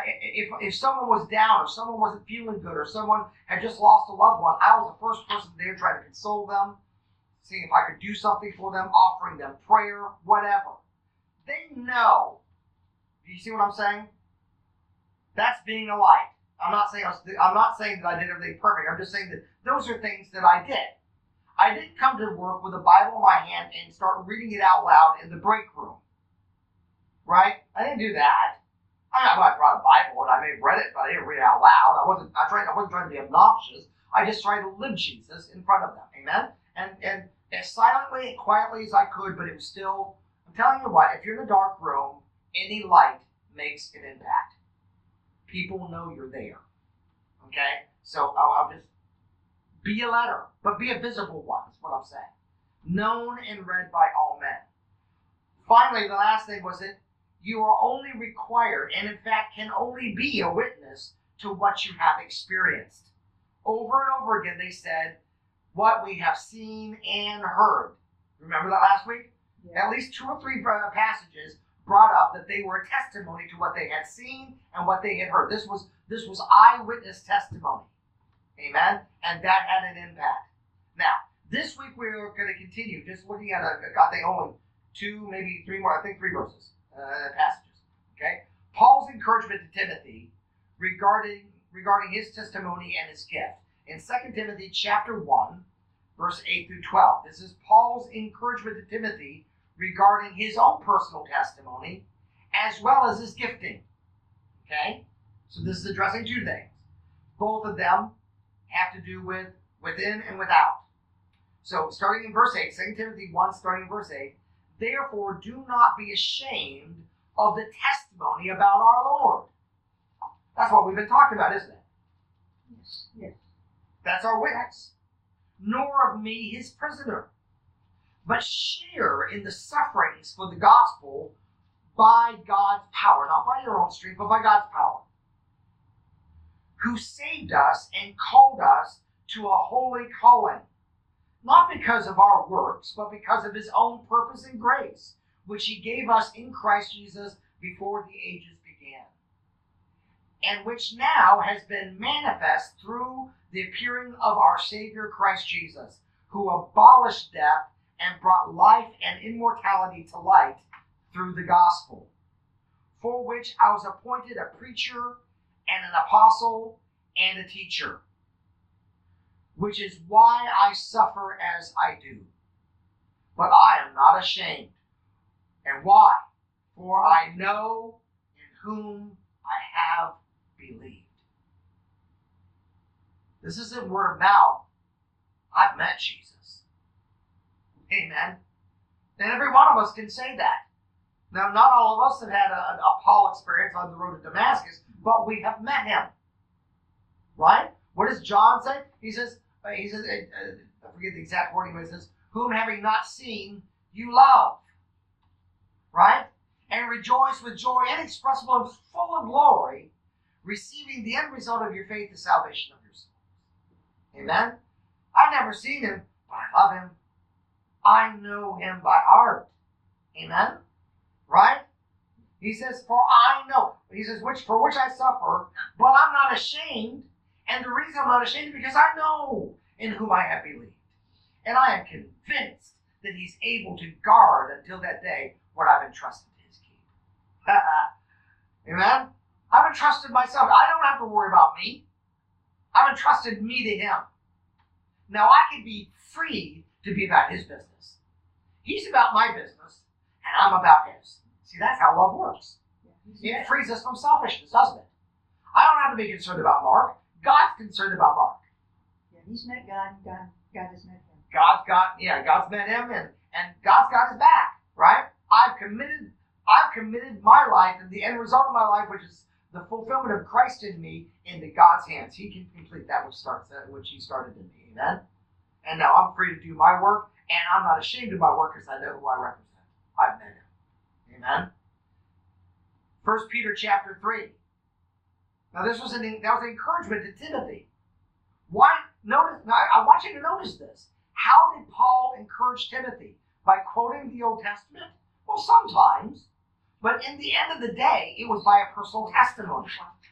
if someone was down, or someone wasn't feeling good, or someone had just lost a loved one, I was the first person there trying to console them, seeing if I could do something for them, offering them prayer, whatever. They know. Do you see what I'm saying? That's being a light. I'm not saying that I did everything perfect. I'm just saying that those are things that I did. I didn't come to work with a Bible in my hand and start reading it out loud in the break room. Right? I didn't do that. I brought a Bible and I may have read it, but I didn't read it out loud. I wasn't trying to be obnoxious. I just tried to live Jesus in front of them. Amen? And as silently and quietly as I could, but it was still, I'm telling you what, if you're in a dark room, any light makes an impact. People know you're there. Okay? So I'll just be a letter, but be a visible one, is what I'm saying. Known and read by all men. Finally, the last thing was that you are only required, and in fact can only be a witness to what you have experienced. Over and over again, they said, what we have seen and heard. Remember that last week? Yeah. At least 2 or 3 passages brought up that they were a testimony to what they had seen and what they had heard. This was eyewitness testimony. Amen? And that had an impact. Now, this week we're going to continue just looking at, I think only 2, maybe 3 more, I think 3 verses, passages. Okay? Paul's encouragement to Timothy regarding his testimony and his gift. In 2 Timothy chapter 1, verse 8 through 12. This is Paul's encouragement to Timothy regarding his own personal testimony as well as his gifting. Okay? So this is addressing 2 things. Both of them have to do with within and without. So starting in verse 8, 2 Timothy 1, starting in verse 8, therefore do not be ashamed of the testimony about our Lord. That's what we've been talking about, isn't it? Yes. Yes. That's our witness. Nor of me, his prisoner, but share in the sufferings for the gospel by God's power, not by your own strength, but by God's power, who saved us and called us to a holy calling, not because of our works, but because of his own purpose and grace, which he gave us in Christ Jesus before the ages began, and which now has been manifest through the appearing of our Savior Christ Jesus, who abolished death and brought life and immortality to light through the gospel, for which I was appointed a preacher and an apostle and a teacher, which is why I suffer as I do. But I am not ashamed. And why? For I know in whom I have believed. This isn't word of mouth. I've met Jesus. Amen. And every one of us can say that. Now, not all of us have had a Paul experience on the road to Damascus, but we have met him. Right? What does John say? He says, I forget the exact wording, but he says, whom having not seen, you love. Right? And rejoice with joy inexpressible and full of glory, receiving the end result of your faith, the salvation of your souls. Amen? I've never seen him, but I love him. I know him by heart. Amen? Right? He says, for I know. He says, for which I suffer, but I'm not ashamed. And the reason I'm not ashamed is because I know in whom I have believed. And I am convinced that he's able to guard until that day what I've entrusted to his keep. Amen? I've entrusted myself. I don't have to worry about me. I've entrusted me to him. Now I can be free to be about his business. He's about my business, and I'm about his. See, that's how love works. It frees us from selfishness, doesn't it? I don't have to be concerned about Mark. God's concerned about Mark. Yeah, he's met God, and God has met him. God's met him, and God's got his back, right? I've committed my life and the end result of my life, which is the fulfillment of Christ in me, into God's hands. He can complete that which he started in me. Amen? And now I'm free to do my work, and I'm not ashamed of my work because I know who I represent. I've met him. Amen? 1 Peter chapter 3. Now that was an encouragement to Timothy. Why? Notice. Now I want you to notice this. How did Paul encourage Timothy? By quoting the Old Testament? Well, sometimes. But in the end of the day, it was by a personal testimony.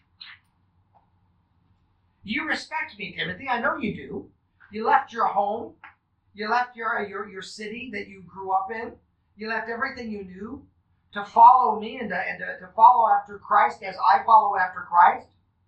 You respect me, Timothy. I know you do. You left your home. You left your city that you grew up in. You left everything you knew to follow me and to follow after Christ as I follow after Christ.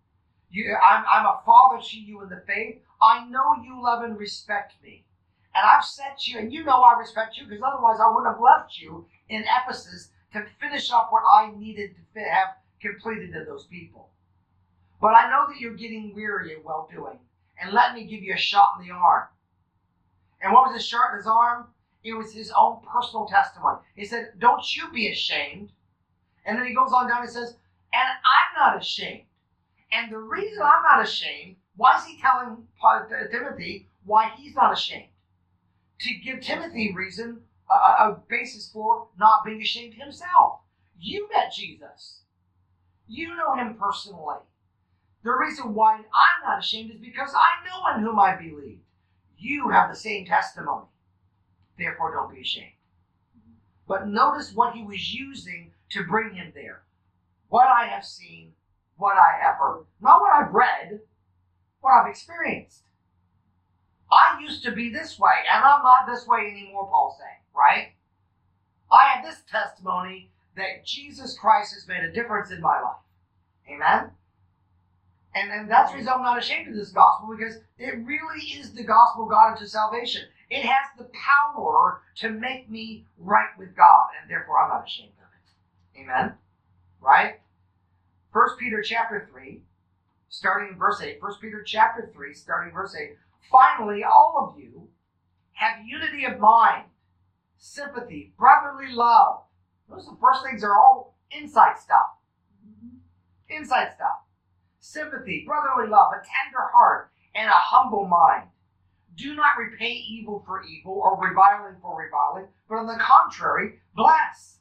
I'm a father to you in the faith. I know you love and respect me. And I've set you, and you know I respect you, because otherwise I wouldn't have left you in Ephesus to finish up what I needed to have completed to those people. But I know that you're getting weary in well-doing, and let me give you a shot in the arm. And what was his shot in his arm? It was his own personal testimony. He said, don't you be ashamed. And then he goes on down and says, and I'm not ashamed. And the reason I'm not ashamed, why is he telling Timothy why he's not ashamed? To give Timothy a basis for not being ashamed himself. You met Jesus. You know him personally. The reason why I'm not ashamed is because I know in whom I believe. You have the same testimony. Therefore, don't be ashamed. But notice what he was using to bring him there. What I have seen, what I have heard. Not what I've read, what I've experienced. I used to be this way, and I'm not this way anymore, Paul's saying, right? I have this testimony that Jesus Christ has made a difference in my life. Amen? And that's the reason I'm not ashamed of this gospel, because it really is the gospel of God unto salvation. It has the power to make me right with God, and therefore I'm not ashamed of it. Amen? Right? 1 Peter chapter 3, starting in verse 8. 1 Peter chapter 3, starting verse 8. Finally, all of you have unity of mind, sympathy, brotherly love. Those are the first things are all inside stuff. Inside stuff. Sympathy, brotherly love, a tender heart, and a humble mind. Do not repay evil for evil or reviling for reviling, but on the contrary, bless.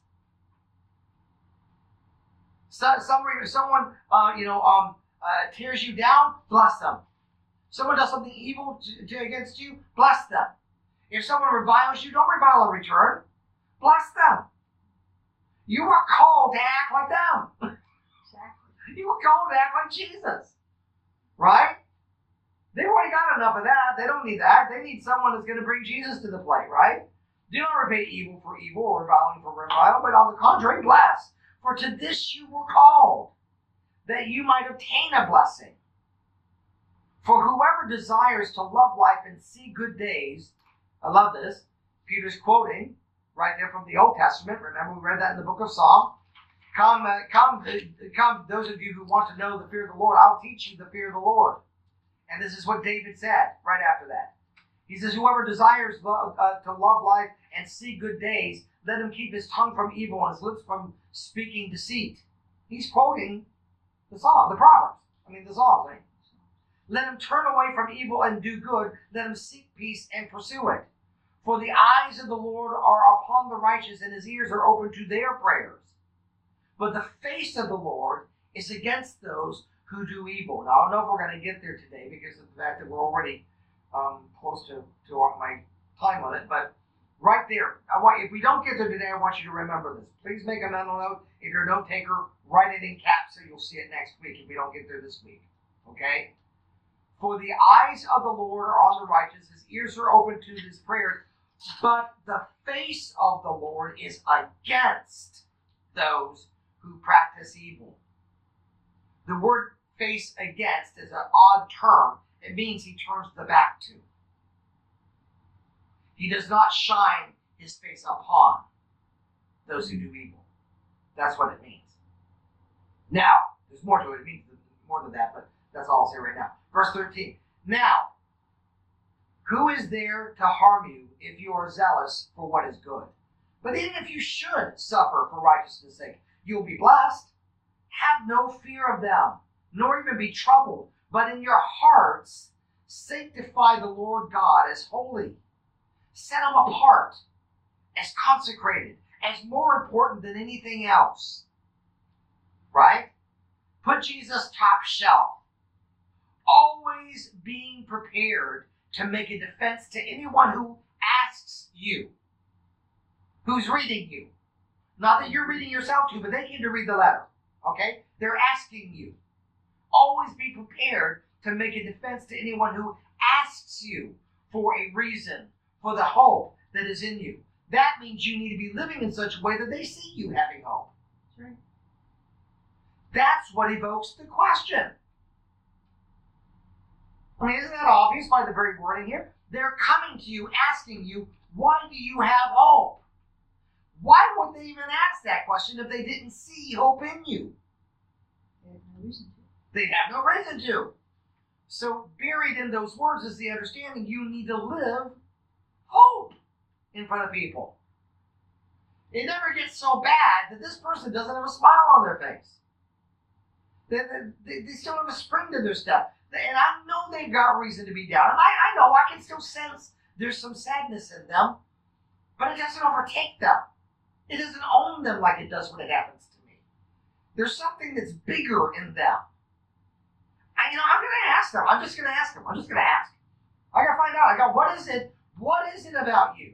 So, someone tears you down, bless them. Someone does something evil against you, bless them. If someone reviles you, don't revile in return. Bless them. You are called to act like them. Exactly. You were called to act like Jesus. Right? They've already got enough of that. They don't need that. They need someone that's going to bring Jesus to the plate, right? Do not repay evil for evil or reviling for revile, but on the contrary, bless. For to this you were called, that you might obtain a blessing. For whoever desires to love life and see good days, I love this, Peter's quoting right there from the Old Testament. Remember, we read that in the book of Psalm. Come, those of you who want to know the fear of the Lord, I'll teach you the fear of the Lord. And this is what David said right after that. He says, whoever desires to love life and see good days, let him keep his tongue from evil and his lips from speaking deceit. He's quoting the Psalms. Right? Let him turn away from evil and do good. Let him seek peace and pursue it. For the eyes of the Lord are upon the righteous, and his ears are open to their prayers. But the face of the Lord is against those who do evil. Now, I don't know if we're going to get there today because of the fact that we're already close to my time limit, but right there, if we don't get there today, I want you to remember this. Please make a mental note. If you're a note taker, write it in caps so you'll see it next week if we don't get there this week. Okay? For the eyes of the Lord are on the righteous, his ears are open to his prayers, but the face of the Lord is against those who practice evil. The word face against is an odd term. It means he turns the back to. He does not shine his face upon those who do evil. That's what it means. Now, there's more to it. It means more than that, but that's all I'll say right now. Verse 13. Now, who is there to harm you if you are zealous for what is good? But even if you should suffer for righteousness' sake, you'll be blessed. Have no fear of them, nor even be troubled, but in your hearts sanctify the Lord God as holy. Set him apart as consecrated, as more important than anything else. Right? Put Jesus top shelf. Always being prepared to make a defense to anyone who asks you, who's reading you. Not that you're reading yourself to, but they came to read the letter. Okay? They're asking you. Always be prepared to make a defense to anyone who asks you for a reason, for the hope that is in you. That means you need to be living in such a way that they see you having hope. That's right. That's what evokes the question. I mean, isn't that obvious by the very wording here? They're coming to you, asking you, why do you have hope? Why would they even ask that question if they didn't see hope in you? They have no reason to. They'd have no reason to. So buried in those words is the understanding you need to live hope in front of people. It never gets so bad that this person doesn't have a smile on their face. They still have a spring to their step. And I know they've got reason to be down. And I know I can still sense there's some sadness in them, but it doesn't overtake them. It doesn't own them like it does when it happens to me. There's something that's bigger in them. I'm going to ask them. I'm just going to ask them. I got to find out. What is it? What is it about you?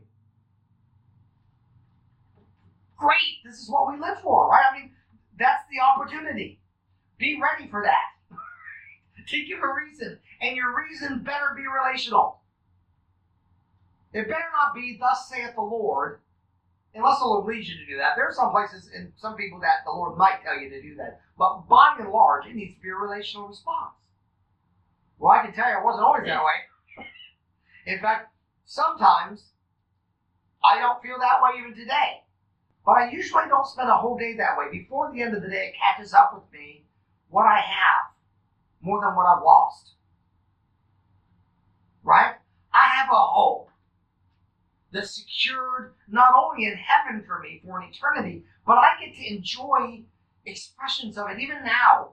Great. This is what we live for, right? I mean, that's the opportunity. Be ready for that. To give a reason. And your reason better be relational. It better not be, thus saith the Lord, unless the Lord leads you to do that. There are some places and some people that the Lord might tell you to do that. But by and large, it needs to be a relational response. Well, I can tell you it wasn't always that way. In fact, sometimes I don't feel that way even today. But I usually don't spend a whole day that way. Before the end of the day, it catches up with me what I have more than what I've lost. Right? I have a hope that's secured not only in heaven for me for an eternity, but I get to enjoy expressions of it even now.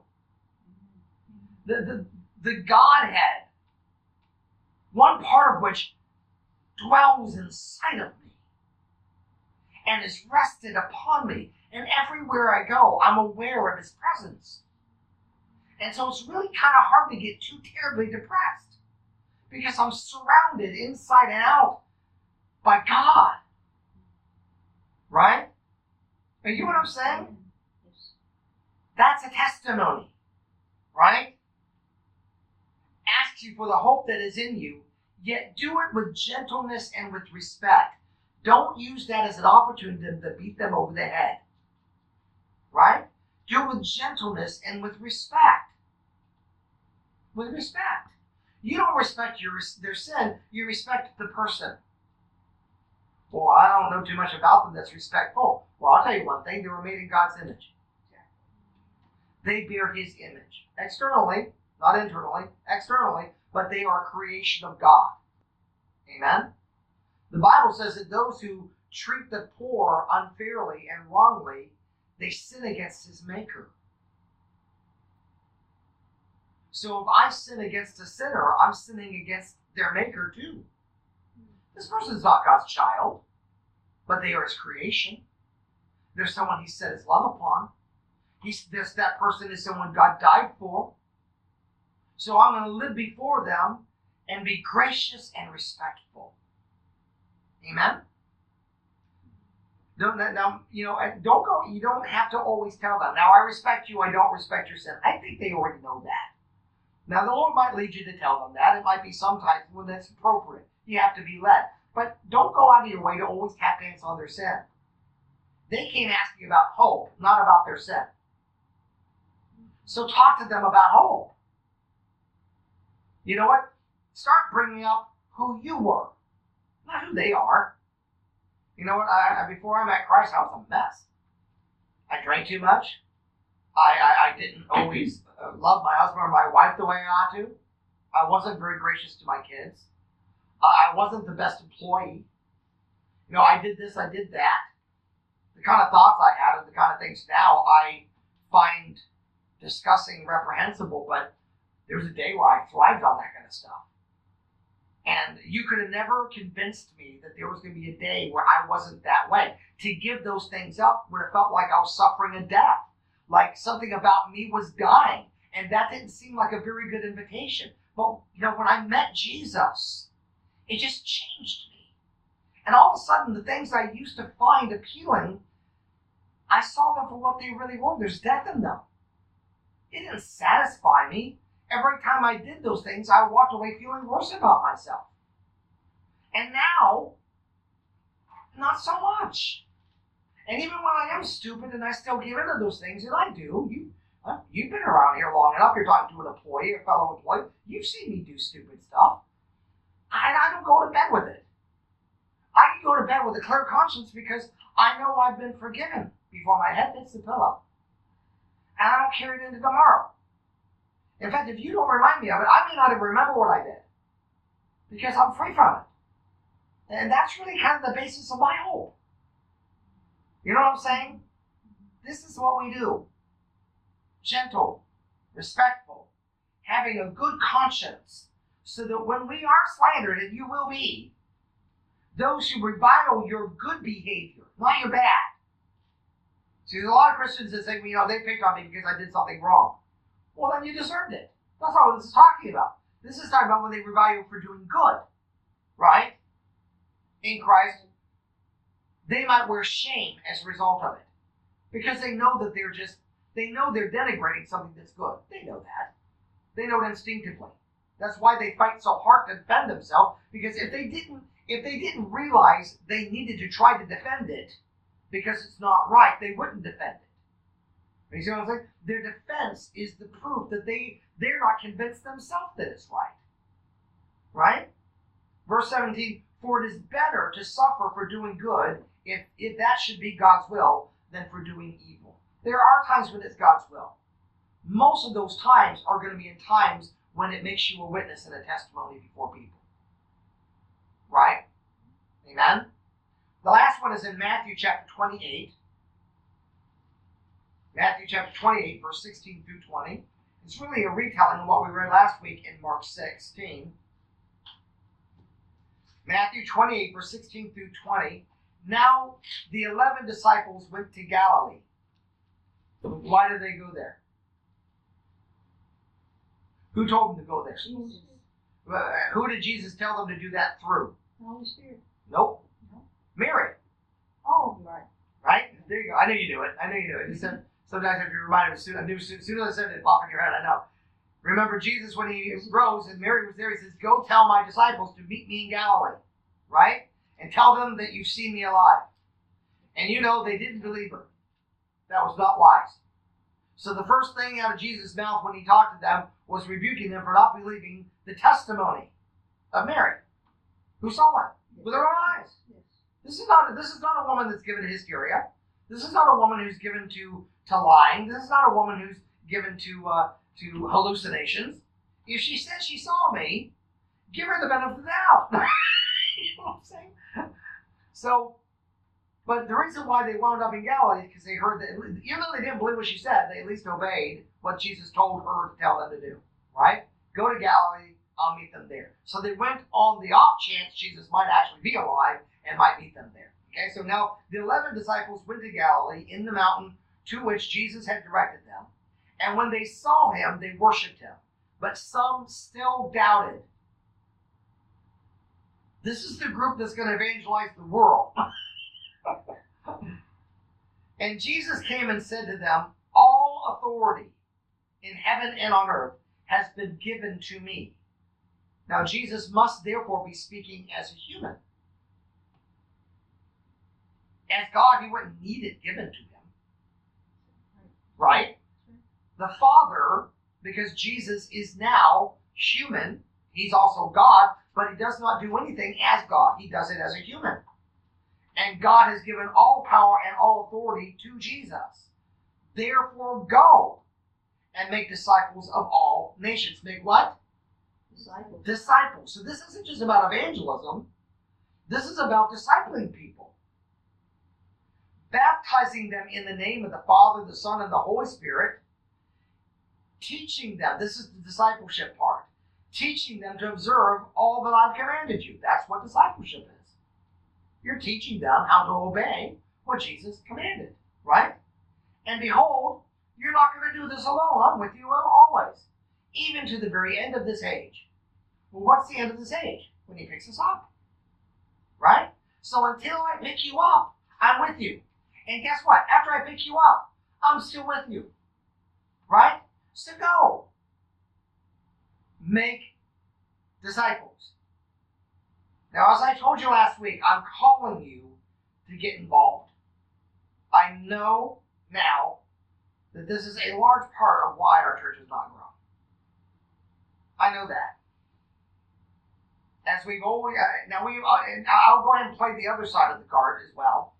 The Godhead, one part of which dwells inside of me and is rested upon me. And everywhere I go, I'm aware of his presence. And so it's really kind of hard to get too terribly depressed because I'm surrounded inside and out by God. Right? Are you what I'm saying? That's a testimony. Right? Asks you for the hope that is in you, yet do it with gentleness and with respect. Don't use that as an opportunity to beat them over the head. Right? Do it with gentleness and with respect. With respect. You don't respect their sin, you respect the person. Well, I don't know too much about them that's respectful. Well, I'll tell you one thing, they were made in God's image. They bear his image. Externally, not internally, externally, but they are a creation of God. Amen? The Bible says that those who treat the poor unfairly and wrongly, they sin against his maker. So if I sin against a sinner, I'm sinning against their maker too. This person's not God's child, but they are his creation. They're someone he set his love upon. That person is someone God died for. So I'm going to live before them and be gracious and respectful. Amen? Don't go. You don't have to always tell them. Now, I respect you. I don't respect your sin. I think they already know that. Now, the Lord might lead you to tell them that. It might be sometimes when that's appropriate. You have to be led. But don't go out of your way to always tap dance on their sin. They came asking about hope, not about their sin. So talk to them about hope. You know what? Start bringing up who you were, not who they are. You know what? Before I met Christ, I was a mess. I drank too much. I didn't always love my husband or my wife the way I ought to. I wasn't very gracious to my kids. I wasn't the best employee. You know, I did this, I did that. The kind of thoughts I had and the kind of things now I find disgusting, reprehensible, but there was a day where I thrived on that kind of stuff. And you could have never convinced me that there was going to be a day where I wasn't that way. To give those things up would have felt like I was suffering a death, like something about me was dying. And that didn't seem like a very good invitation. But, you know, when I met Jesus, it just changed me. And all of a sudden, the things I used to find appealing, I saw them for what they really were. There's death in them. It didn't satisfy me. Every time I did those things, I walked away feeling worse about myself. And now, not so much. And even when I am stupid and I still give into those things, and I do, you've been around here long enough, you're talking to an employee, a fellow employee, you've seen me do stupid stuff. And I don't go to bed with it. I can go to bed with a clear conscience because I know I've been forgiven before my head hits the pillow. And I don't carry it into tomorrow. In fact, if you don't remind me of it, I may not even remember what I did because I'm free from it. And that's really kind of the basis of my hope. You know what I'm saying? This is what we do. Gentle, respectful, having a good conscience, so that when we are slandered, and you will be, those who revile your good behavior, not your bad. See, there's a lot of Christians that say, you know, they picked on me because I did something wrong. Well, then you deserved it. That's not what this is talking about. This is talking about when they revile you for doing good, right? In Christ, they might wear shame as a result of it because they know that they're denigrating something that's good. They know that. They know it instinctively. That's why they fight so hard to defend themselves, because if they didn't realize they needed to try to defend it because it's not right, they wouldn't defend it. You see what I'm saying? Their defense is the proof that they're not convinced themselves that it's right. Right? Verse 17, for it is better to suffer for doing good, if that should be God's will, than for doing evil. There are times when it's God's will. Most of those times are going to be in times when it makes you a witness and a testimony before people. Right? Amen? The last one is in Matthew chapter 28. Matthew chapter 28, verse 16 through 20. It's really a retelling of what we read last week in Mark 16. Matthew 28, verse 16 through 20. Now the 11 disciples went to Galilee. Why did they go there? Who told them to go there? Jesus. Who did Jesus tell them to do that through? The Holy Spirit. Nope. Mary. Oh, right. Right? There you go. I knew you knew it. I knew you knew it. Just sometimes I have to be reminded. As soon as I said it, it popped in your head. I know. Remember Jesus when he rose and Mary was there. He says, "Go tell my disciples to meet me in Galilee, right? And tell them that you've seen me alive." And you know they didn't believe her. That was not wise. So the first thing out of Jesus' mouth when he talked to them was rebuking them for not believing the testimony of Mary, who saw it with her own eyes. Yes. This is not a woman that's given to hysteria. This is not a woman who's given to lying. This is not a woman who's given to hallucinations. If she says she saw me, give her the benefit of the doubt. You know what I'm saying? So, but the reason why they wound up in Galilee is because they heard that, even though they didn't believe what she said, they at least obeyed what Jesus told her to tell them to do. Right? Go to Galilee, I'll meet them there. So they went on the off chance Jesus might actually be alive and might meet them there. Okay, so now the 11 disciples went to Galilee in the mountain to which Jesus had directed them. And when they saw him, they worshipped him. But some still doubted. This is the group that's going to evangelize the world. And Jesus came and said to them, "All authority in heaven and on earth has been given to me." Now Jesus must therefore be speaking as a human. As God, he wouldn't need it given to him. Right? The Father, because Jesus is now human, he's also God, but he does not do anything as God. He does it as a human. And God has given all power and all authority to Jesus. Therefore, go and make disciples of all nations. Make what? Disciples. Disciples. So this isn't just about evangelism. This is about discipling people. Baptizing them in the name of the Father, the Son, and the Holy Spirit. Teaching them. This is the discipleship part. Teaching them to observe all that I've commanded you. That's what discipleship is. You're teaching them how to obey what Jesus commanded, right? And behold, you're not going to do this alone. I'm with you always, even to the very end of this age. Well, what's the end of this age? When he picks us up, right? So until I pick you up, I'm with you. And guess what? After I pick you up, I'm still with you, right? So go. Make disciples. Now, as I told you last week, I'm calling you to get involved. I know now that this is a large part of why our church has not grown. I know that. As we've always, and I'll go ahead and play the other side of the card as well.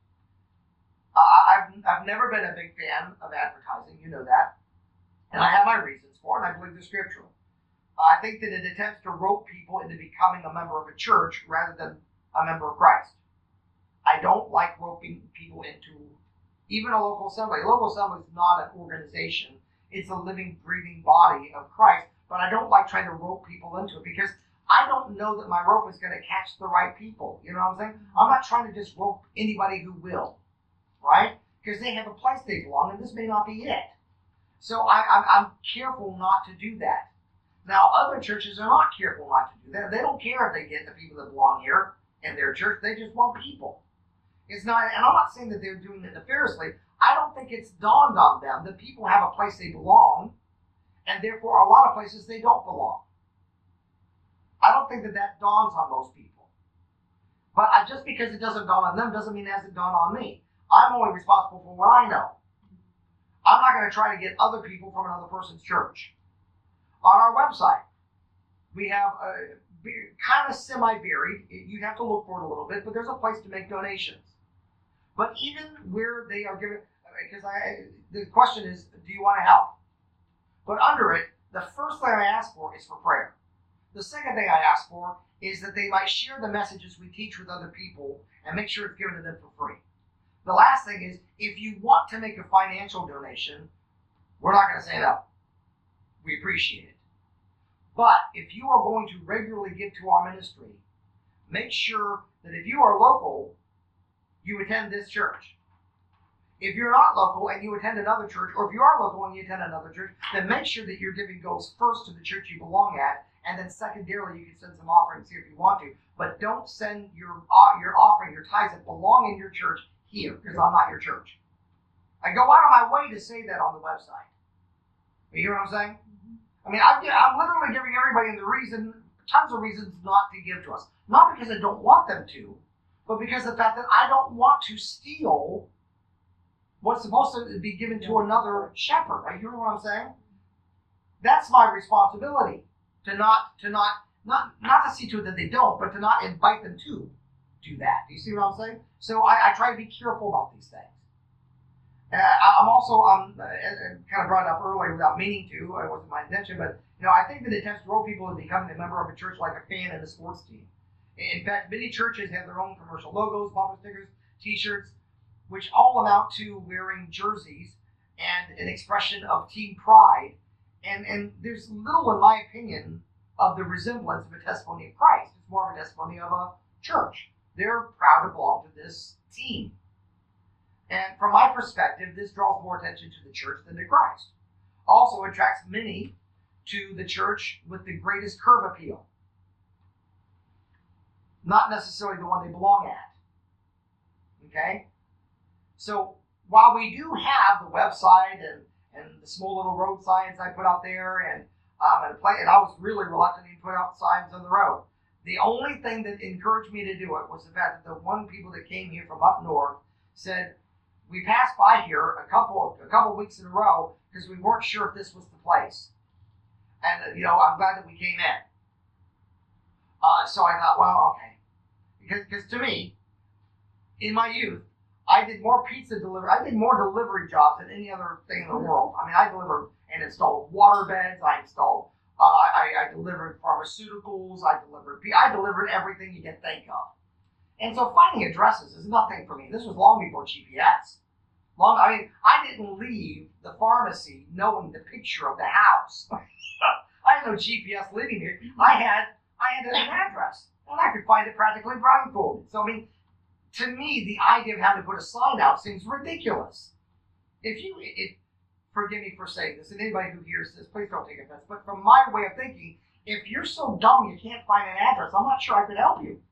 I've never been a big fan of advertising, you know that. And I have my reasons for it, and I believe they're scriptural. I think that it attempts to rope people into becoming a member of a church rather than a member of Christ. I don't like roping people into even a local assembly. A local assembly is not an organization. It's a living, breathing body of Christ. But I don't like trying to rope people into it because I don't know that my rope is going to catch the right people. You know what I'm saying? I'm not trying to just rope anybody who will, right? Because they have a place they belong, and this may not be it. So I'm careful not to do that. Now, other churches are not careful not to do that. They don't care if they get the people that belong here in their church. They just want people. It's not, and I'm not saying that they're doing it nefariously. I don't think it's dawned on them that people have a place they belong, and therefore a lot of places they don't belong. I don't think that dawns on most people. But just because it doesn't dawn on them doesn't mean it hasn't dawned on me. I'm only responsible for what I know. I'm not going to try to get other people from another person's church. On our website, we have kind of semi-buried. You'd have to look for it a little bit, but there's a place to make donations. But even where they are given, because the question is, do you want to help? But under it, the first thing I ask for is for prayer. The second thing I ask for is that they might share the messages we teach with other people and make sure it's given to them for free. The last thing is, if you want to make a financial donation, we're not going to say no. We appreciate it. But if you are going to regularly give to our ministry, make sure that if you are local, you attend this church. If you're not local and you attend another church, or if you are local and you attend another church, then make sure that your giving goes first to the church you belong at and then secondarily you can send some offerings here if you want to, but don't send your offering, your tithes that belong in your church here, because I'm not your church. I go out of my way to say that on the website. You hear what I'm saying? I mean, I'm literally giving everybody tons of reasons not to give to us. Not because I don't want them to, but because of the fact that I don't want to steal what's supposed to be given to another shepherd. Are you hearing what I'm saying? That's my responsibility, to not to see to it that they don't, but to not invite them to do that. Do you see what I'm saying? So I try to be careful about these things. I'm kind of brought it up earlier without meaning to. It wasn't my intention, but I think that it tends to throw people into becoming a member of a church like a fan in a sports team. In fact, many churches have their own commercial logos, bumper stickers, T-shirts, which all amount to wearing jerseys and an expression of team pride. And there's little, in my opinion, of the resemblance of a testimony of Christ. It's more of a testimony of a church. They're proud to belong to this team. And from my perspective, this draws more attention to the church than to Christ. Also attracts many to the church with the greatest curb appeal. Not necessarily the one they belong at. Okay? So while we do have the website and the small little road signs I put out there, and I was really reluctant to put out signs on the road. The only thing that encouraged me to do it was the fact that the one people that came here from up north said, we passed by here a couple weeks in a row because we weren't sure if this was the place. And, I'm glad that we came in. So I thought, well, okay. Because to me, in my youth, I did more delivery jobs than any other thing in the world. I mean, I delivered and installed water beds. I installed, I delivered pharmaceuticals. I delivered everything you can think of. And so finding addresses is nothing for me. This was long before GPS. I didn't leave the pharmacy knowing the picture of the house. I had no GPS leading me. I had an address, and I could find it practically blindfolded. So, to me, the idea of having to put a sign out seems ridiculous. Forgive me for saying this, and anybody who hears this, please don't take offense, but from my way of thinking, if you're so dumb you can't find an address, I'm not sure I could help you.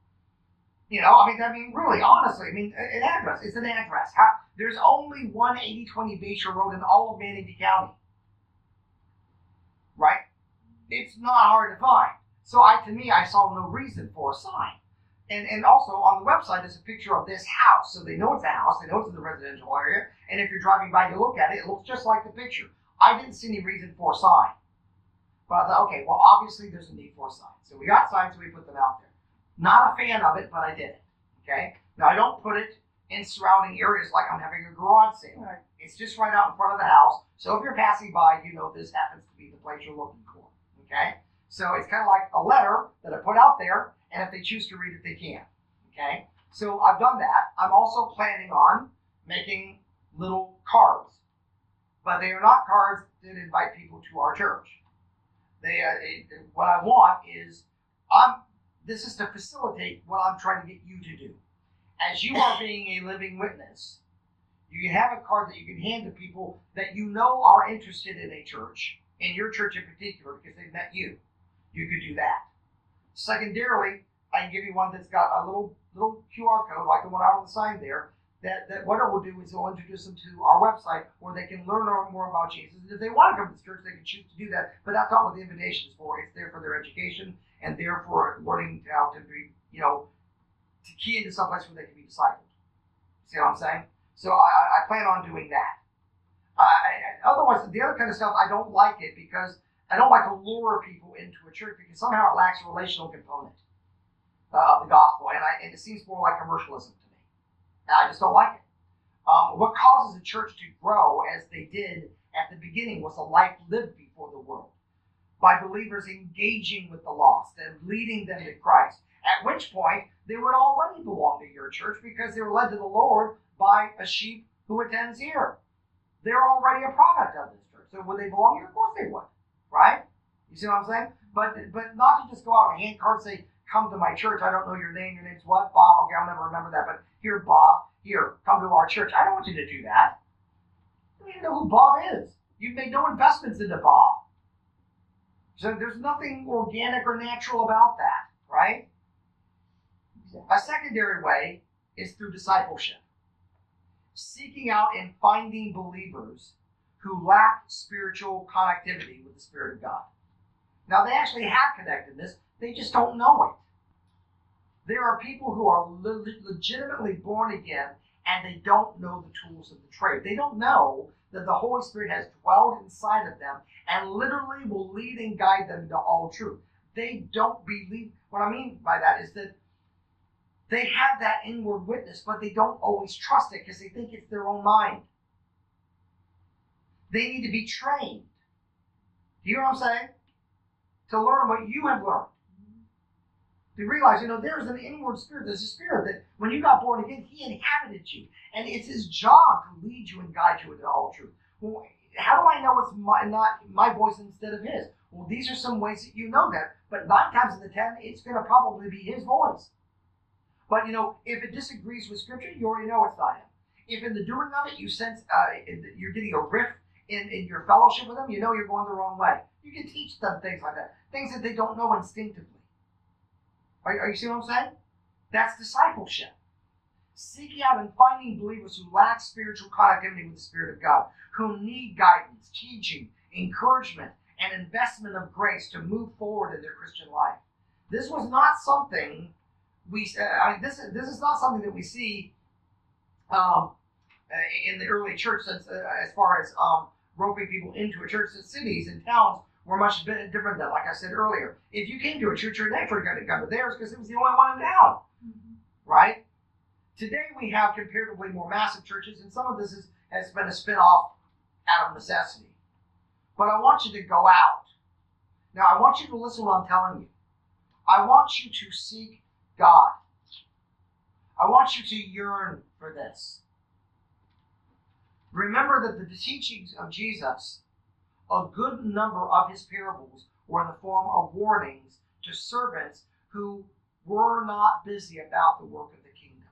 Really, honestly, an address is an address. There's only one 8020 Bayshore Road in all of Manatee County. Right? It's not hard to find. So to me, I saw no reason for a sign. And also on the website, there's a picture of this house. So they know it's a house. They know it's in the residential area. And if you're driving by, you look at it, it looks just like the picture. I didn't see any reason for a sign. But I thought, okay, well, obviously there's a need for a sign. So we got signs, so we put them out there. Not a fan of it, but I did it. Okay? Now, I don't put it in surrounding areas like I'm having a garage sale. Right. It's just right out in front of the house. So if you're passing by, this happens to be the place you're looking for. Okay? So it's kind of like a letter that I put out there, and if they choose to read it, they can. Okay? So I've done that. I'm also planning on making little cards. But they are not cards that invite people to our church. What I want is, this is to facilitate what I'm trying to get you to do. As you are being a living witness, you can have a card that you can hand to people that are interested in a church, in your church in particular, because they've met you. You could do that. Secondarily, I can give you one that's got a little QR code, like the one out on the sign there, that what it will do is it will introduce them to our website where they can learn more about Jesus. And if they want to come to the church, they can choose to do that, but that's not what the invitation is for. It's there for their education and there for learning how to be, to key into someplace where they can be discipled. See what I'm saying? So I plan on doing that. Otherwise, the other kind of stuff, I don't like it because I don't like to lure people into a church because somehow it lacks a relational component of the gospel, and it seems more like commercialism to me. And I just don't like it. What causes a church to grow as they did at the beginning was a life lived before the world by believers engaging with the lost and leading them to Christ, at which point they would already belong to your church because they were led to the Lord by a sheep who attends here. They're already a product of this church. So would they belong here? Of course they would, right? You see what I'm saying? But not to just go out and hand cards and say, come to my church. I don't know your name. Your name's what? Bob. Okay, I'll never remember that. But here, Bob. Here, come to our church. I don't want you to do that. You don't even know who Bob is. You've made no investments into Bob. So there's nothing organic or natural about that, right? Exactly. A secondary way is through discipleship. Seeking out and finding believers who lack spiritual connectivity with the Spirit of God. Now, they actually have connectedness, they just don't know it. There are people who are legitimately born again and they don't know the tools of the trade. They don't know that the Holy Spirit has dwelled inside of them and literally will lead and guide them to all truth. They don't believe. What I mean by that is that they have that inward witness, but they don't always trust it because they think it's their own mind. They need to be trained. Do you hear what I'm saying? To learn what you have learned. To realize, there's an inward spirit. There's a spirit that when you got born again, he inhabited you. And it's his job to lead you and guide you into all truth. Well, how do I know it's not my voice instead of his? Well, these are some ways that you know that. But 9 times out of 10, it's going to probably be his voice. But, if it disagrees with Scripture, you already know it's not him. If in the doing of it, you sense you're getting a rift in your fellowship with them, you're going the wrong way. You can teach them things like that. Things that they don't know instinctively. Are you seeing what I'm saying? That's discipleship. Seeking out and finding believers who lack spiritual connectivity with the Spirit of God, who need guidance, teaching, encouragement, and investment of grace to move forward in their Christian life. This was not something this is not something that we see in the early church as far as roping people into a church. The cities and towns were much different than, like I said earlier. If you came to a church, you're naturally going to come to theirs because it was the only one in town, right? Today we have comparatively more massive churches, and some of this has been a spin-off out of necessity. But I want you to go out. Now, I want you to listen to what I'm telling you. I want you to seek God. I want you to yearn for this. Remember that the teachings of Jesus, a good number of his parables were in the form of warnings to servants who were not busy about the work of the kingdom.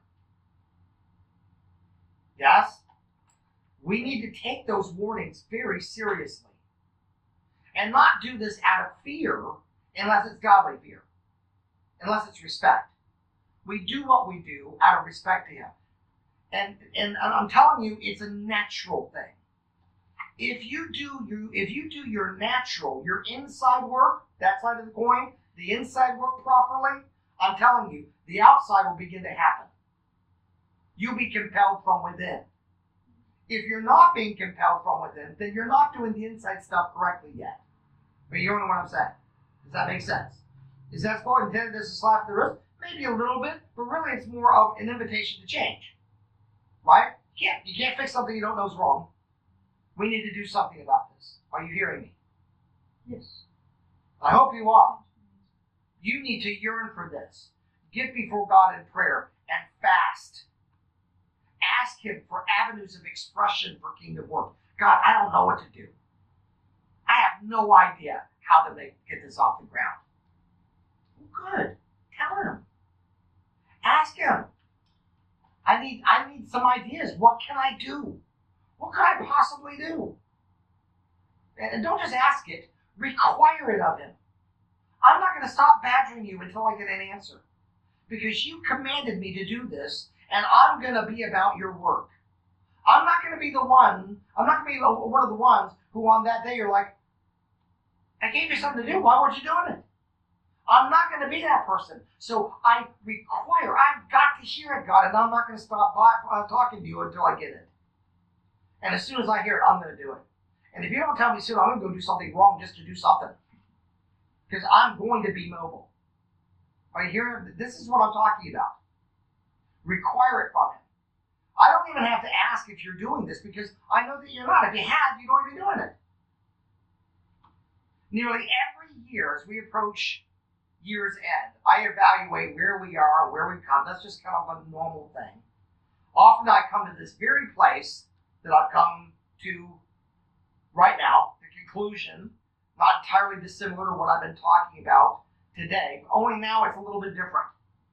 Yes? We need to take those warnings very seriously. And not do this out of fear unless it's godly fear. Unless it's respect. We do what we do out of respect to him. And I'm telling you, it's a natural thing. If you do your natural, your inside work, that side of the coin, the inside work properly, I'm telling you, the outside will begin to happen. You'll be compelled from within. If you're not being compelled from within, then you're not doing the inside stuff correctly yet. But you know what I'm saying? Does that make sense? Is that intended as a slap to the wrist? Maybe a little bit, but really it's more of an invitation to change. Right? You can't fix something you don't know is wrong. We need to do something about this. Are you hearing me? Yes. I hope you are. You need to yearn for this. Get before God in prayer and fast. Ask him for avenues of expression for kingdom work. God, I don't know what to do. I have no idea how to get this off the ground. Well, good. Tell him. Ask him. I need some ideas. What can I do? What could I possibly do? And don't just ask it. Require it of him. I'm not going to stop badgering you until I get an answer. Because you commanded me to do this, and I'm going to be about your work. I'm not going to be one of the ones who on that day you're like, I gave you something to do. Why weren't you doing it? I'm not going to be that person. So I've got to hear it, God, and I'm not going to stop talking to you until I get it. And as soon as I hear it, I'm going to do it. And if you don't tell me soon, I'm going to go do something wrong just to do something. Because I'm going to be mobile. Are you hearing? This is what I'm talking about. Require it from him. I don't even have to ask if you're doing this because I know that you're not. If you had, you'd already be doing it. Nearly every year as we approach year's end, I evaluate where we are and where we've come. That's just kind of a normal thing. Often I come to this very place that I've come to right now, the conclusion, not entirely dissimilar to what I've been talking about today, only now it's a little bit different.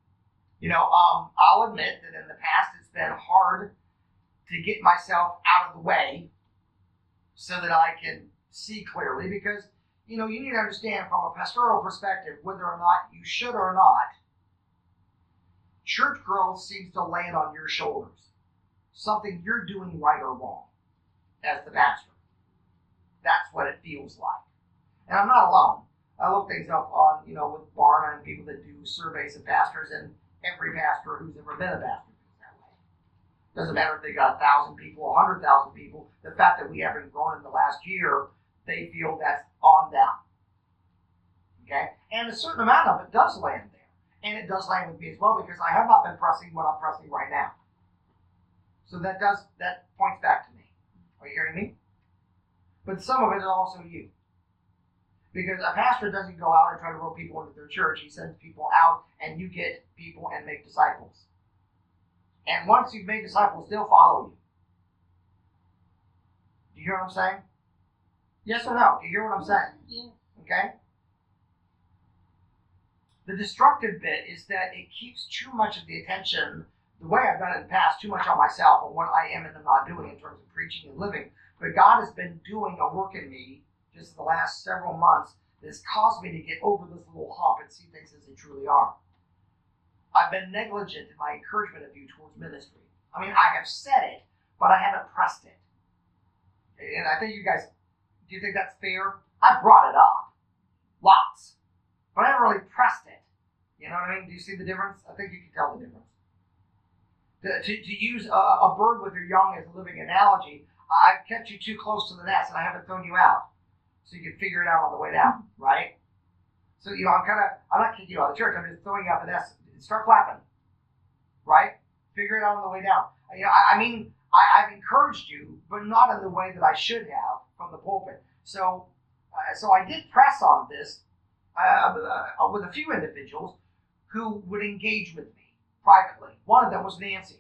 I'll admit that in the past it's been hard to get myself out of the way so that I can see clearly because, you need to understand from a pastoral perspective whether or not you should or not, church growth seems to land on your shoulders. Something you're doing right or wrong as the pastor. That's what it feels like. And I'm not alone. I look things up on, with Barna and people that do surveys of pastors, and every pastor who's ever been a pastor feels that way. Doesn't matter if they got 1,000 people, 100,000 people. The fact that we haven't grown in the last year, they feel that's on them. Okay? And a certain amount of it does land there. And it does land with me as well, because I have not been pressing what I'm pressing right now. So that points back to me. Are you hearing me? But some of it is also you. Because a pastor doesn't go out and try to rope people into their church. He sends people out, and you get people and make disciples. And once you've made disciples, they'll follow you. Do you hear what I'm saying? Yes or no? Do you hear what I'm saying? Yeah. Okay? The destructive bit is that it keeps too much of the attention, the way I've done it in the past, too much on myself and what I am and am not doing in terms of preaching and living. But God has been doing a work in me just in the last several months that has caused me to get over this little hump and see things as they truly are. I've been negligent in my encouragement of you towards ministry. I mean, I have said it, but I haven't pressed it. And I think you guys, do you think that's fair? I brought it up. Lots. But I haven't really pressed it. You know what I mean? Do you see the difference? I think you can tell the difference. To use a bird with her young as a living analogy, I've kept you too close to the nest and I haven't thrown you out. So you can figure it out on the way down, right? So, I'm not kicking you out of the church. I'm just throwing you out the nest. Start flapping, right? Figure it out on the way down. I've encouraged you, but not in the way that I should have from the pulpit. So I did press on this with a few individuals who would engage with me privately. One of them was Nancy.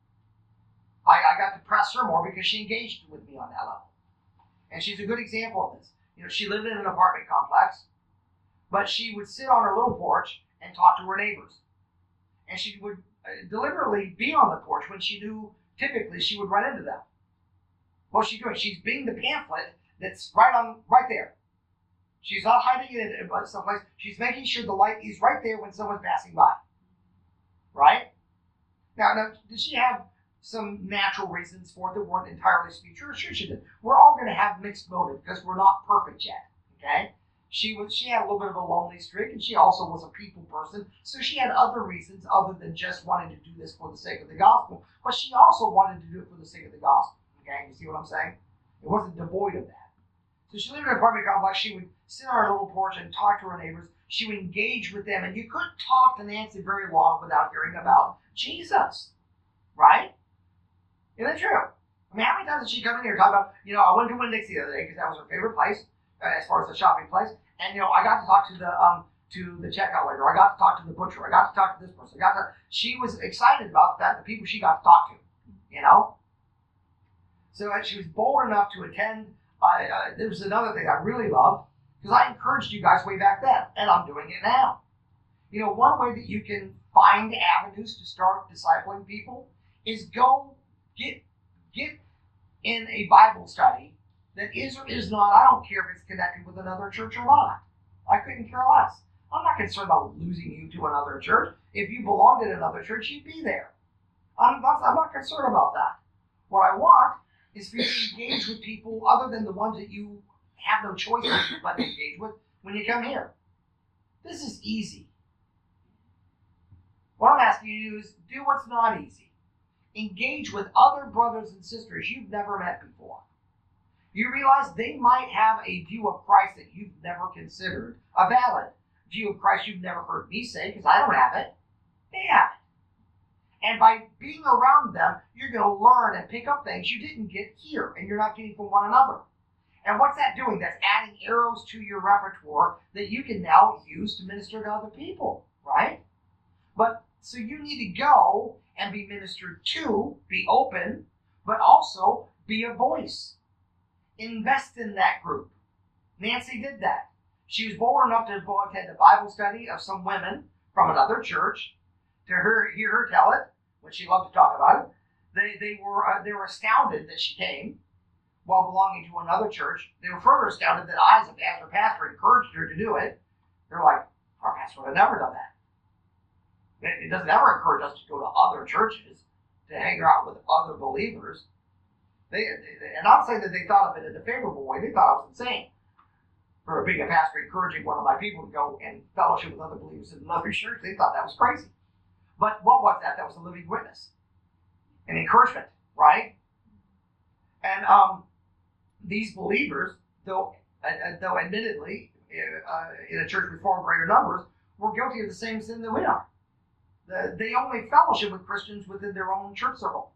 I got to press her more because she engaged with me on that level. And she's a good example of this. She lived in an apartment complex, but she would sit on her little porch and talk to her neighbors. And she would deliberately be on the porch when she knew typically she would run into them. What's she doing? She's being the pamphlet that's right there. She's not hiding it in someplace. She's making sure the light is right there when someone's passing by. Right? Now, did she have some natural reasons for it that weren't entirely true? Sure she did. We're all going to have mixed motive because we're not perfect yet. Okay? She had a little bit of a lonely streak, and she also was a people person, so she had other reasons other than just wanting to do this for the sake of the gospel, but she also wanted to do it for the sake of the gospel. Okay? You see what I'm saying? It wasn't devoid of that. So she lived in an apartment complex. She would sit on her little porch and talk to her neighbors. She would engage with them, and you couldn't talk to Nancy very long without hearing about Jesus. Right? Isn't that true? I mean, how many times did she come in here and talk about, I went to Winn-Dixie the other day because that was her favorite place, as far as the shopping place. And, I got to talk to the checkout lady. I got to talk to the butcher. I got to talk to this person. She was excited about that, the people she got to talk to, So she was bold enough to attend. There was another thing I really loved, because I encouraged you guys way back then, and I'm doing it now. One way that you can find avenues to start discipling people is go get in a Bible study that is or is not, I don't care if it's connected with another church or not. I couldn't care less. I'm not concerned about losing you to another church. If you belonged in another church, you'd be there. I'm not concerned about that. What I want is for you to engage with people other than the ones that you have no choice but to engage with when you come here. This is easy. What I'm asking you to do is do what's not easy. Engage with other brothers and sisters you've never met before. You realize they might have a view of Christ that you've never considered, a valid view of Christ you've never heard me say, because I don't have it. They have it. And by being around them, you're going to learn and pick up things you didn't get here, and you're not getting from one another. And what's that doing? That's adding arrows to your repertoire that you can now use to minister to other people, right? But so you need to go and be ministered to, be open, but also be a voice. Invest in that group. Nancy did that. She was bold enough to go attend a Bible study of some women from another church, to hear her tell it, when she loved to talk about it. They were astounded that she came. while belonging to another church. They were further astounded that I, as her pastor, encouraged her to do it. They're like, our pastor would have never done that. It doesn't ever encourage us to go to other churches, to hang out with other believers. And not saying that they thought of it in a favorable way. They thought I was insane for being a pastor encouraging one of my people to go and fellowship with other believers in another church. They thought that was crazy. But what was that? That was a living witness, an encouragement, right? And these believers, though admittedly in a church with far greater numbers, were guilty of the same sin that we are. They only fellowship with Christians within their own church circle.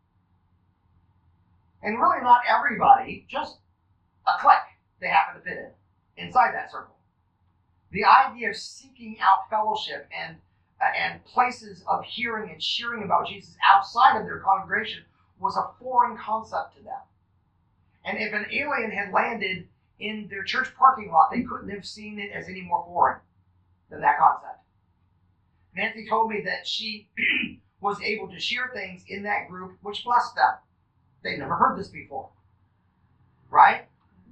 And really not everybody, just a clique they happen to fit in, inside that circle. The idea of seeking out fellowship and places of hearing and sharing about Jesus outside of their congregation was a foreign concept to them. And if an alien had landed in their church parking lot, they couldn't have seen it as any more foreign than that concept. Nancy told me that she was able to share things in that group which blessed them. They'd never heard this before, right?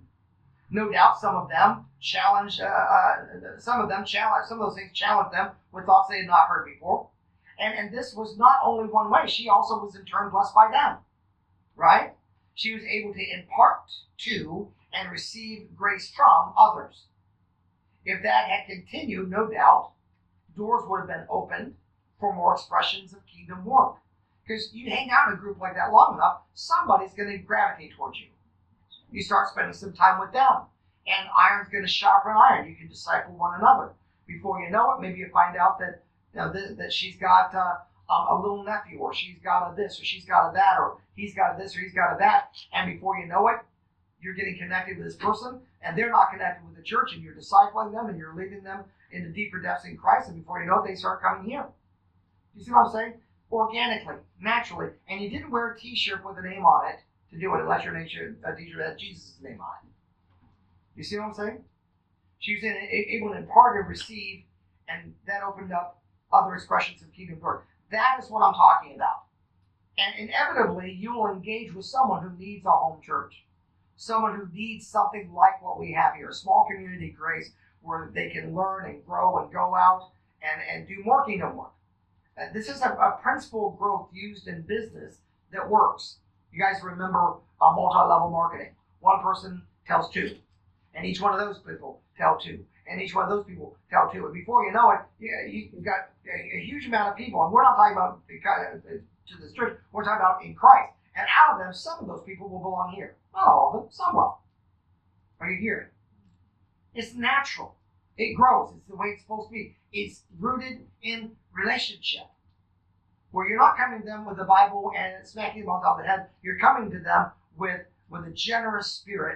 No doubt some of them challenged, some of those things challenged them with thoughts they had not heard before. And this was not only one way, she also was in turn blessed by them, right? She was able to impart to and receive grace from others. If that had continued, no doubt, doors would have been opened for more expressions of kingdom work. Because you hang out in a group like that long enough, somebody's going to gravitate towards you. You start spending some time with them, and iron's going to sharpen iron. You can disciple one another. Before you know it, maybe you find out that that she's got a little nephew, or she's got a this, or she's got a that, or he's got a this, or he's got a that. And before you know it, you're getting connected with this person, and they're not connected with the church, and you're discipling them, and you're leading them into deeper depths in Christ. And before you know it, they start coming here. You see what I'm saying? Organically, naturally. And you didn't wear a t-shirt with a name on it to do it, unless your t-shirt had Jesus' name on it. You see what I'm saying? She was able to impart and receive, and that opened up other expressions of kingdom work. That is what I'm talking about. And inevitably, you will engage with someone who needs a home church. Someone who needs something like what we have here, a small community grace where they can learn and grow and go out and do more kingdom work. This is a principle of growth used in business that works. You guys remember multi-level marketing. One person tells two, and each one of those people tell two, and each one of those people tell two. And before you know it, you've got a huge amount of people. And we're not talking about to this church. We're talking about in Christ. And out of them, some of those people will belong here. Not all of them, some will. Are you hearing? It's natural. It grows. It's the way it's supposed to be. It's rooted in relationship, where you're not coming to them with the Bible and smacking them on top of the head. You're coming to them with a generous spirit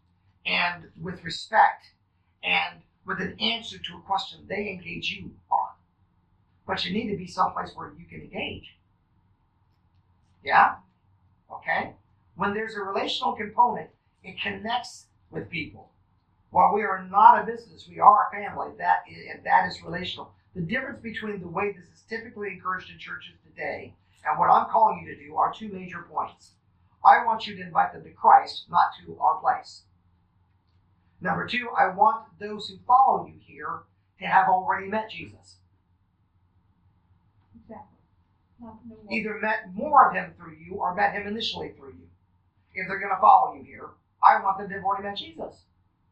and with respect and with an answer to a question they engage you on. But you need to be someplace where you can engage. Yeah? Okay? When there's a relational component, it connects with people. While we are not a business, we are a family. That is relational. The difference between the way this is typically encouraged in churches today and what I'm calling you to do are two major points. I want you to invite them to Christ, not to our place. Number two, I want those who follow you here to have already met Jesus. Exactly. No more. Either met more of him through you or met him initially through you. If they're going to follow you here, I want them to have already met Jesus.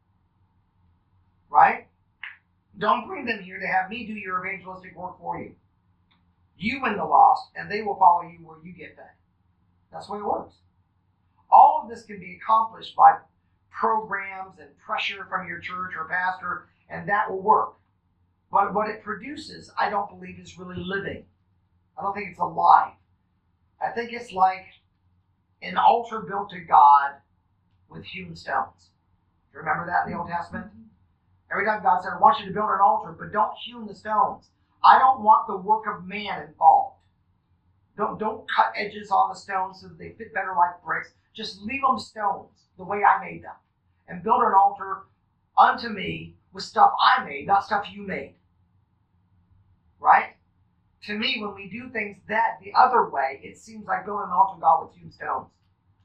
Right? Don't bring them here to have me do your evangelistic work for you. You win the lost, and they will follow you where you get fed. That's the way it works. All of this can be accomplished by programs and pressure from your church or pastor, and that will work. But what it produces, I don't believe is really living. I don't think it's alive. I think it's like an altar built to God with hewn stones. Do you remember that in the Old Testament? Every time God said, I want you to build an altar, but don't hew the stones. I don't want the work of man involved. Don't cut edges on the stones so that they fit better like bricks. Just leave them stones the way I made them. And build an altar unto me with stuff I made, not stuff you made. Right? To me, when we do things the other way, it seems like building an altar to God with hewn stones.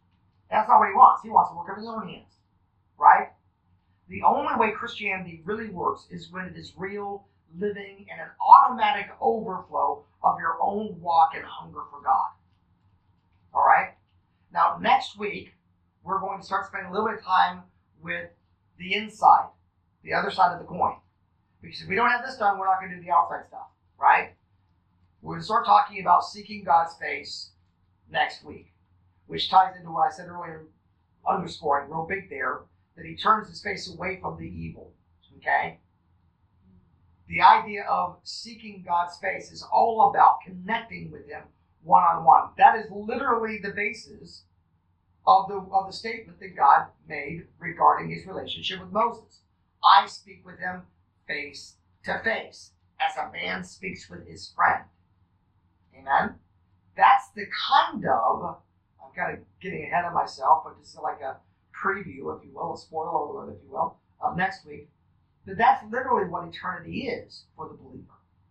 That's not what he wants. He wants to work of his own hands, right? The only way Christianity really works is when it is real, living, and an automatic overflow of your own walk and hunger for God. All right? Now, next week, we're going to start spending a little bit of time with the inside, the other side of the coin. Because if we don't have this done, we're not going to do the outside stuff, right? We're going to start talking about seeking God's face next week, which ties into what I said earlier, underscoring real big there, that he turns his face away from the evil, okay? The idea of seeking God's face is all about connecting with him one-on-one. That is literally the basis of the statement that God made regarding his relationship with Moses. I speak with him face to face, as a man speaks with his friend. Amen? That's the kind of, I'm kind of getting ahead of myself, but this is like a preview, if you will, a spoiler alert, if you will, of next week. But that's literally what eternity is for the believer.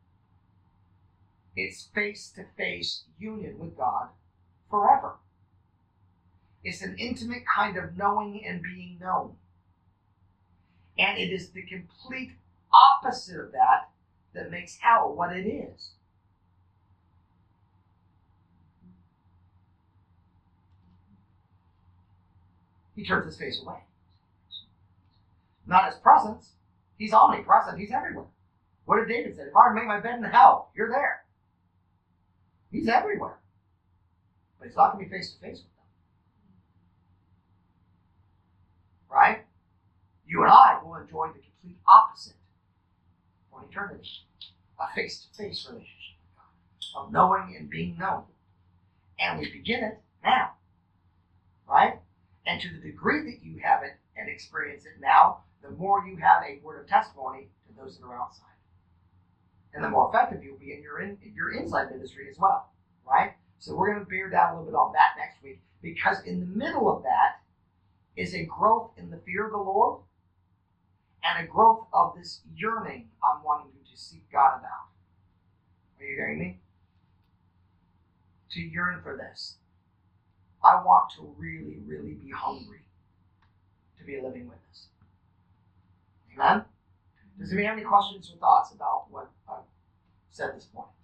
It's face-to-face union with God forever. It's an intimate kind of knowing and being known. And it is the complete opposite of that that makes hell what it is. He turns his face away. Not his presence. He's omnipresent. He's everywhere. What did David say? If I were to make my bed in hell, you're there. He's everywhere. But he's not going to be face to face with them. Right? You and I will enjoy the complete opposite for eternity. A face-to-face relationship with God. Of knowing and being known. And we begin it now. Right? And to the degree that you have it and experience it now, the more you have a word of testimony to those that are outside. And the more effective you'll be in your inside ministry as well, right? So we're going to bear down a little bit on that next week, because in the middle of that is a growth in the fear of the Lord and a growth of this yearning I'm wanting you to seek God about. Are you hearing me? To yearn for this. I want to really, really be hungry to be a living witness. Amen? Does anybody have any questions or thoughts about what I've said this morning?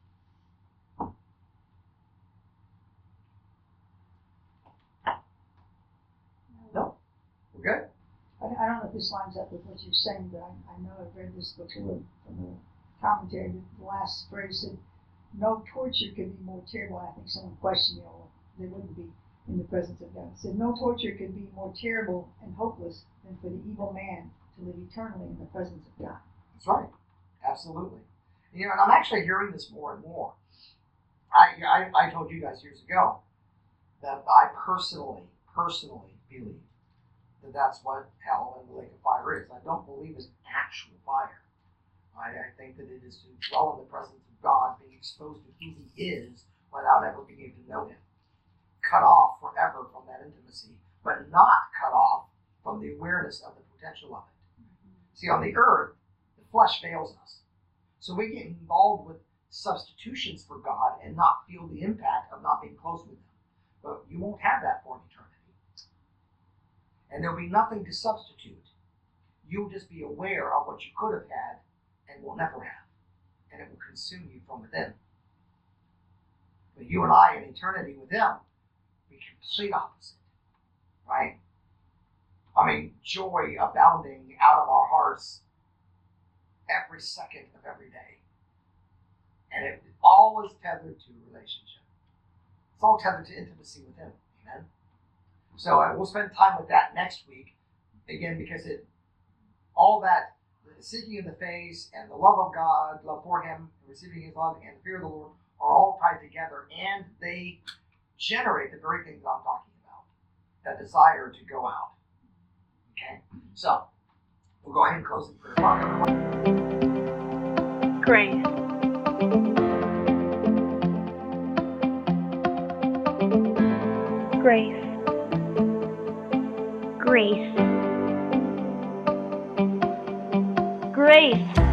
No? We're good? I don't know if this lines up with what you're saying, but I know I've read this before from the commentary. The last phrase said, no torture could be more terrible. I think someone questioned, they wouldn't be in the presence of God. It said, no torture could be more terrible and hopeless than for the evil man to live eternally in the presence of God. That's right. Absolutely. And I'm actually hearing this more and more. I told you guys years ago that I personally believe that that's what hell and the lake of fire is. I don't believe it's actual fire. I think that it is to dwell in the presence of God, being exposed to who he is without ever being able to know him. Cut off forever from that intimacy, but not cut off from the awareness of the potential of it. See, on the earth, the flesh fails us. So we get involved with substitutions for God and not feel the impact of not being close with him. But you won't have that for an eternity. And there'll be nothing to substitute. You'll just be aware of what you could have had and will never have. And it will consume you from within. But you and I in eternity with him, be complete opposite. Right? I mean, joy abounding out of our hearts every second of every day. And it all is tethered to relationship. It's all tethered to intimacy with him. Amen? So we'll spend time with that next week. Again, because all that seeking in the face and the love of God, love for him, receiving his love, and the fear of the Lord are all tied together. And they generate the very thing that I'm talking about. That desire to go out. Okay? So, we'll go ahead and close in prayer. Grace. Grace. Grace. Grace.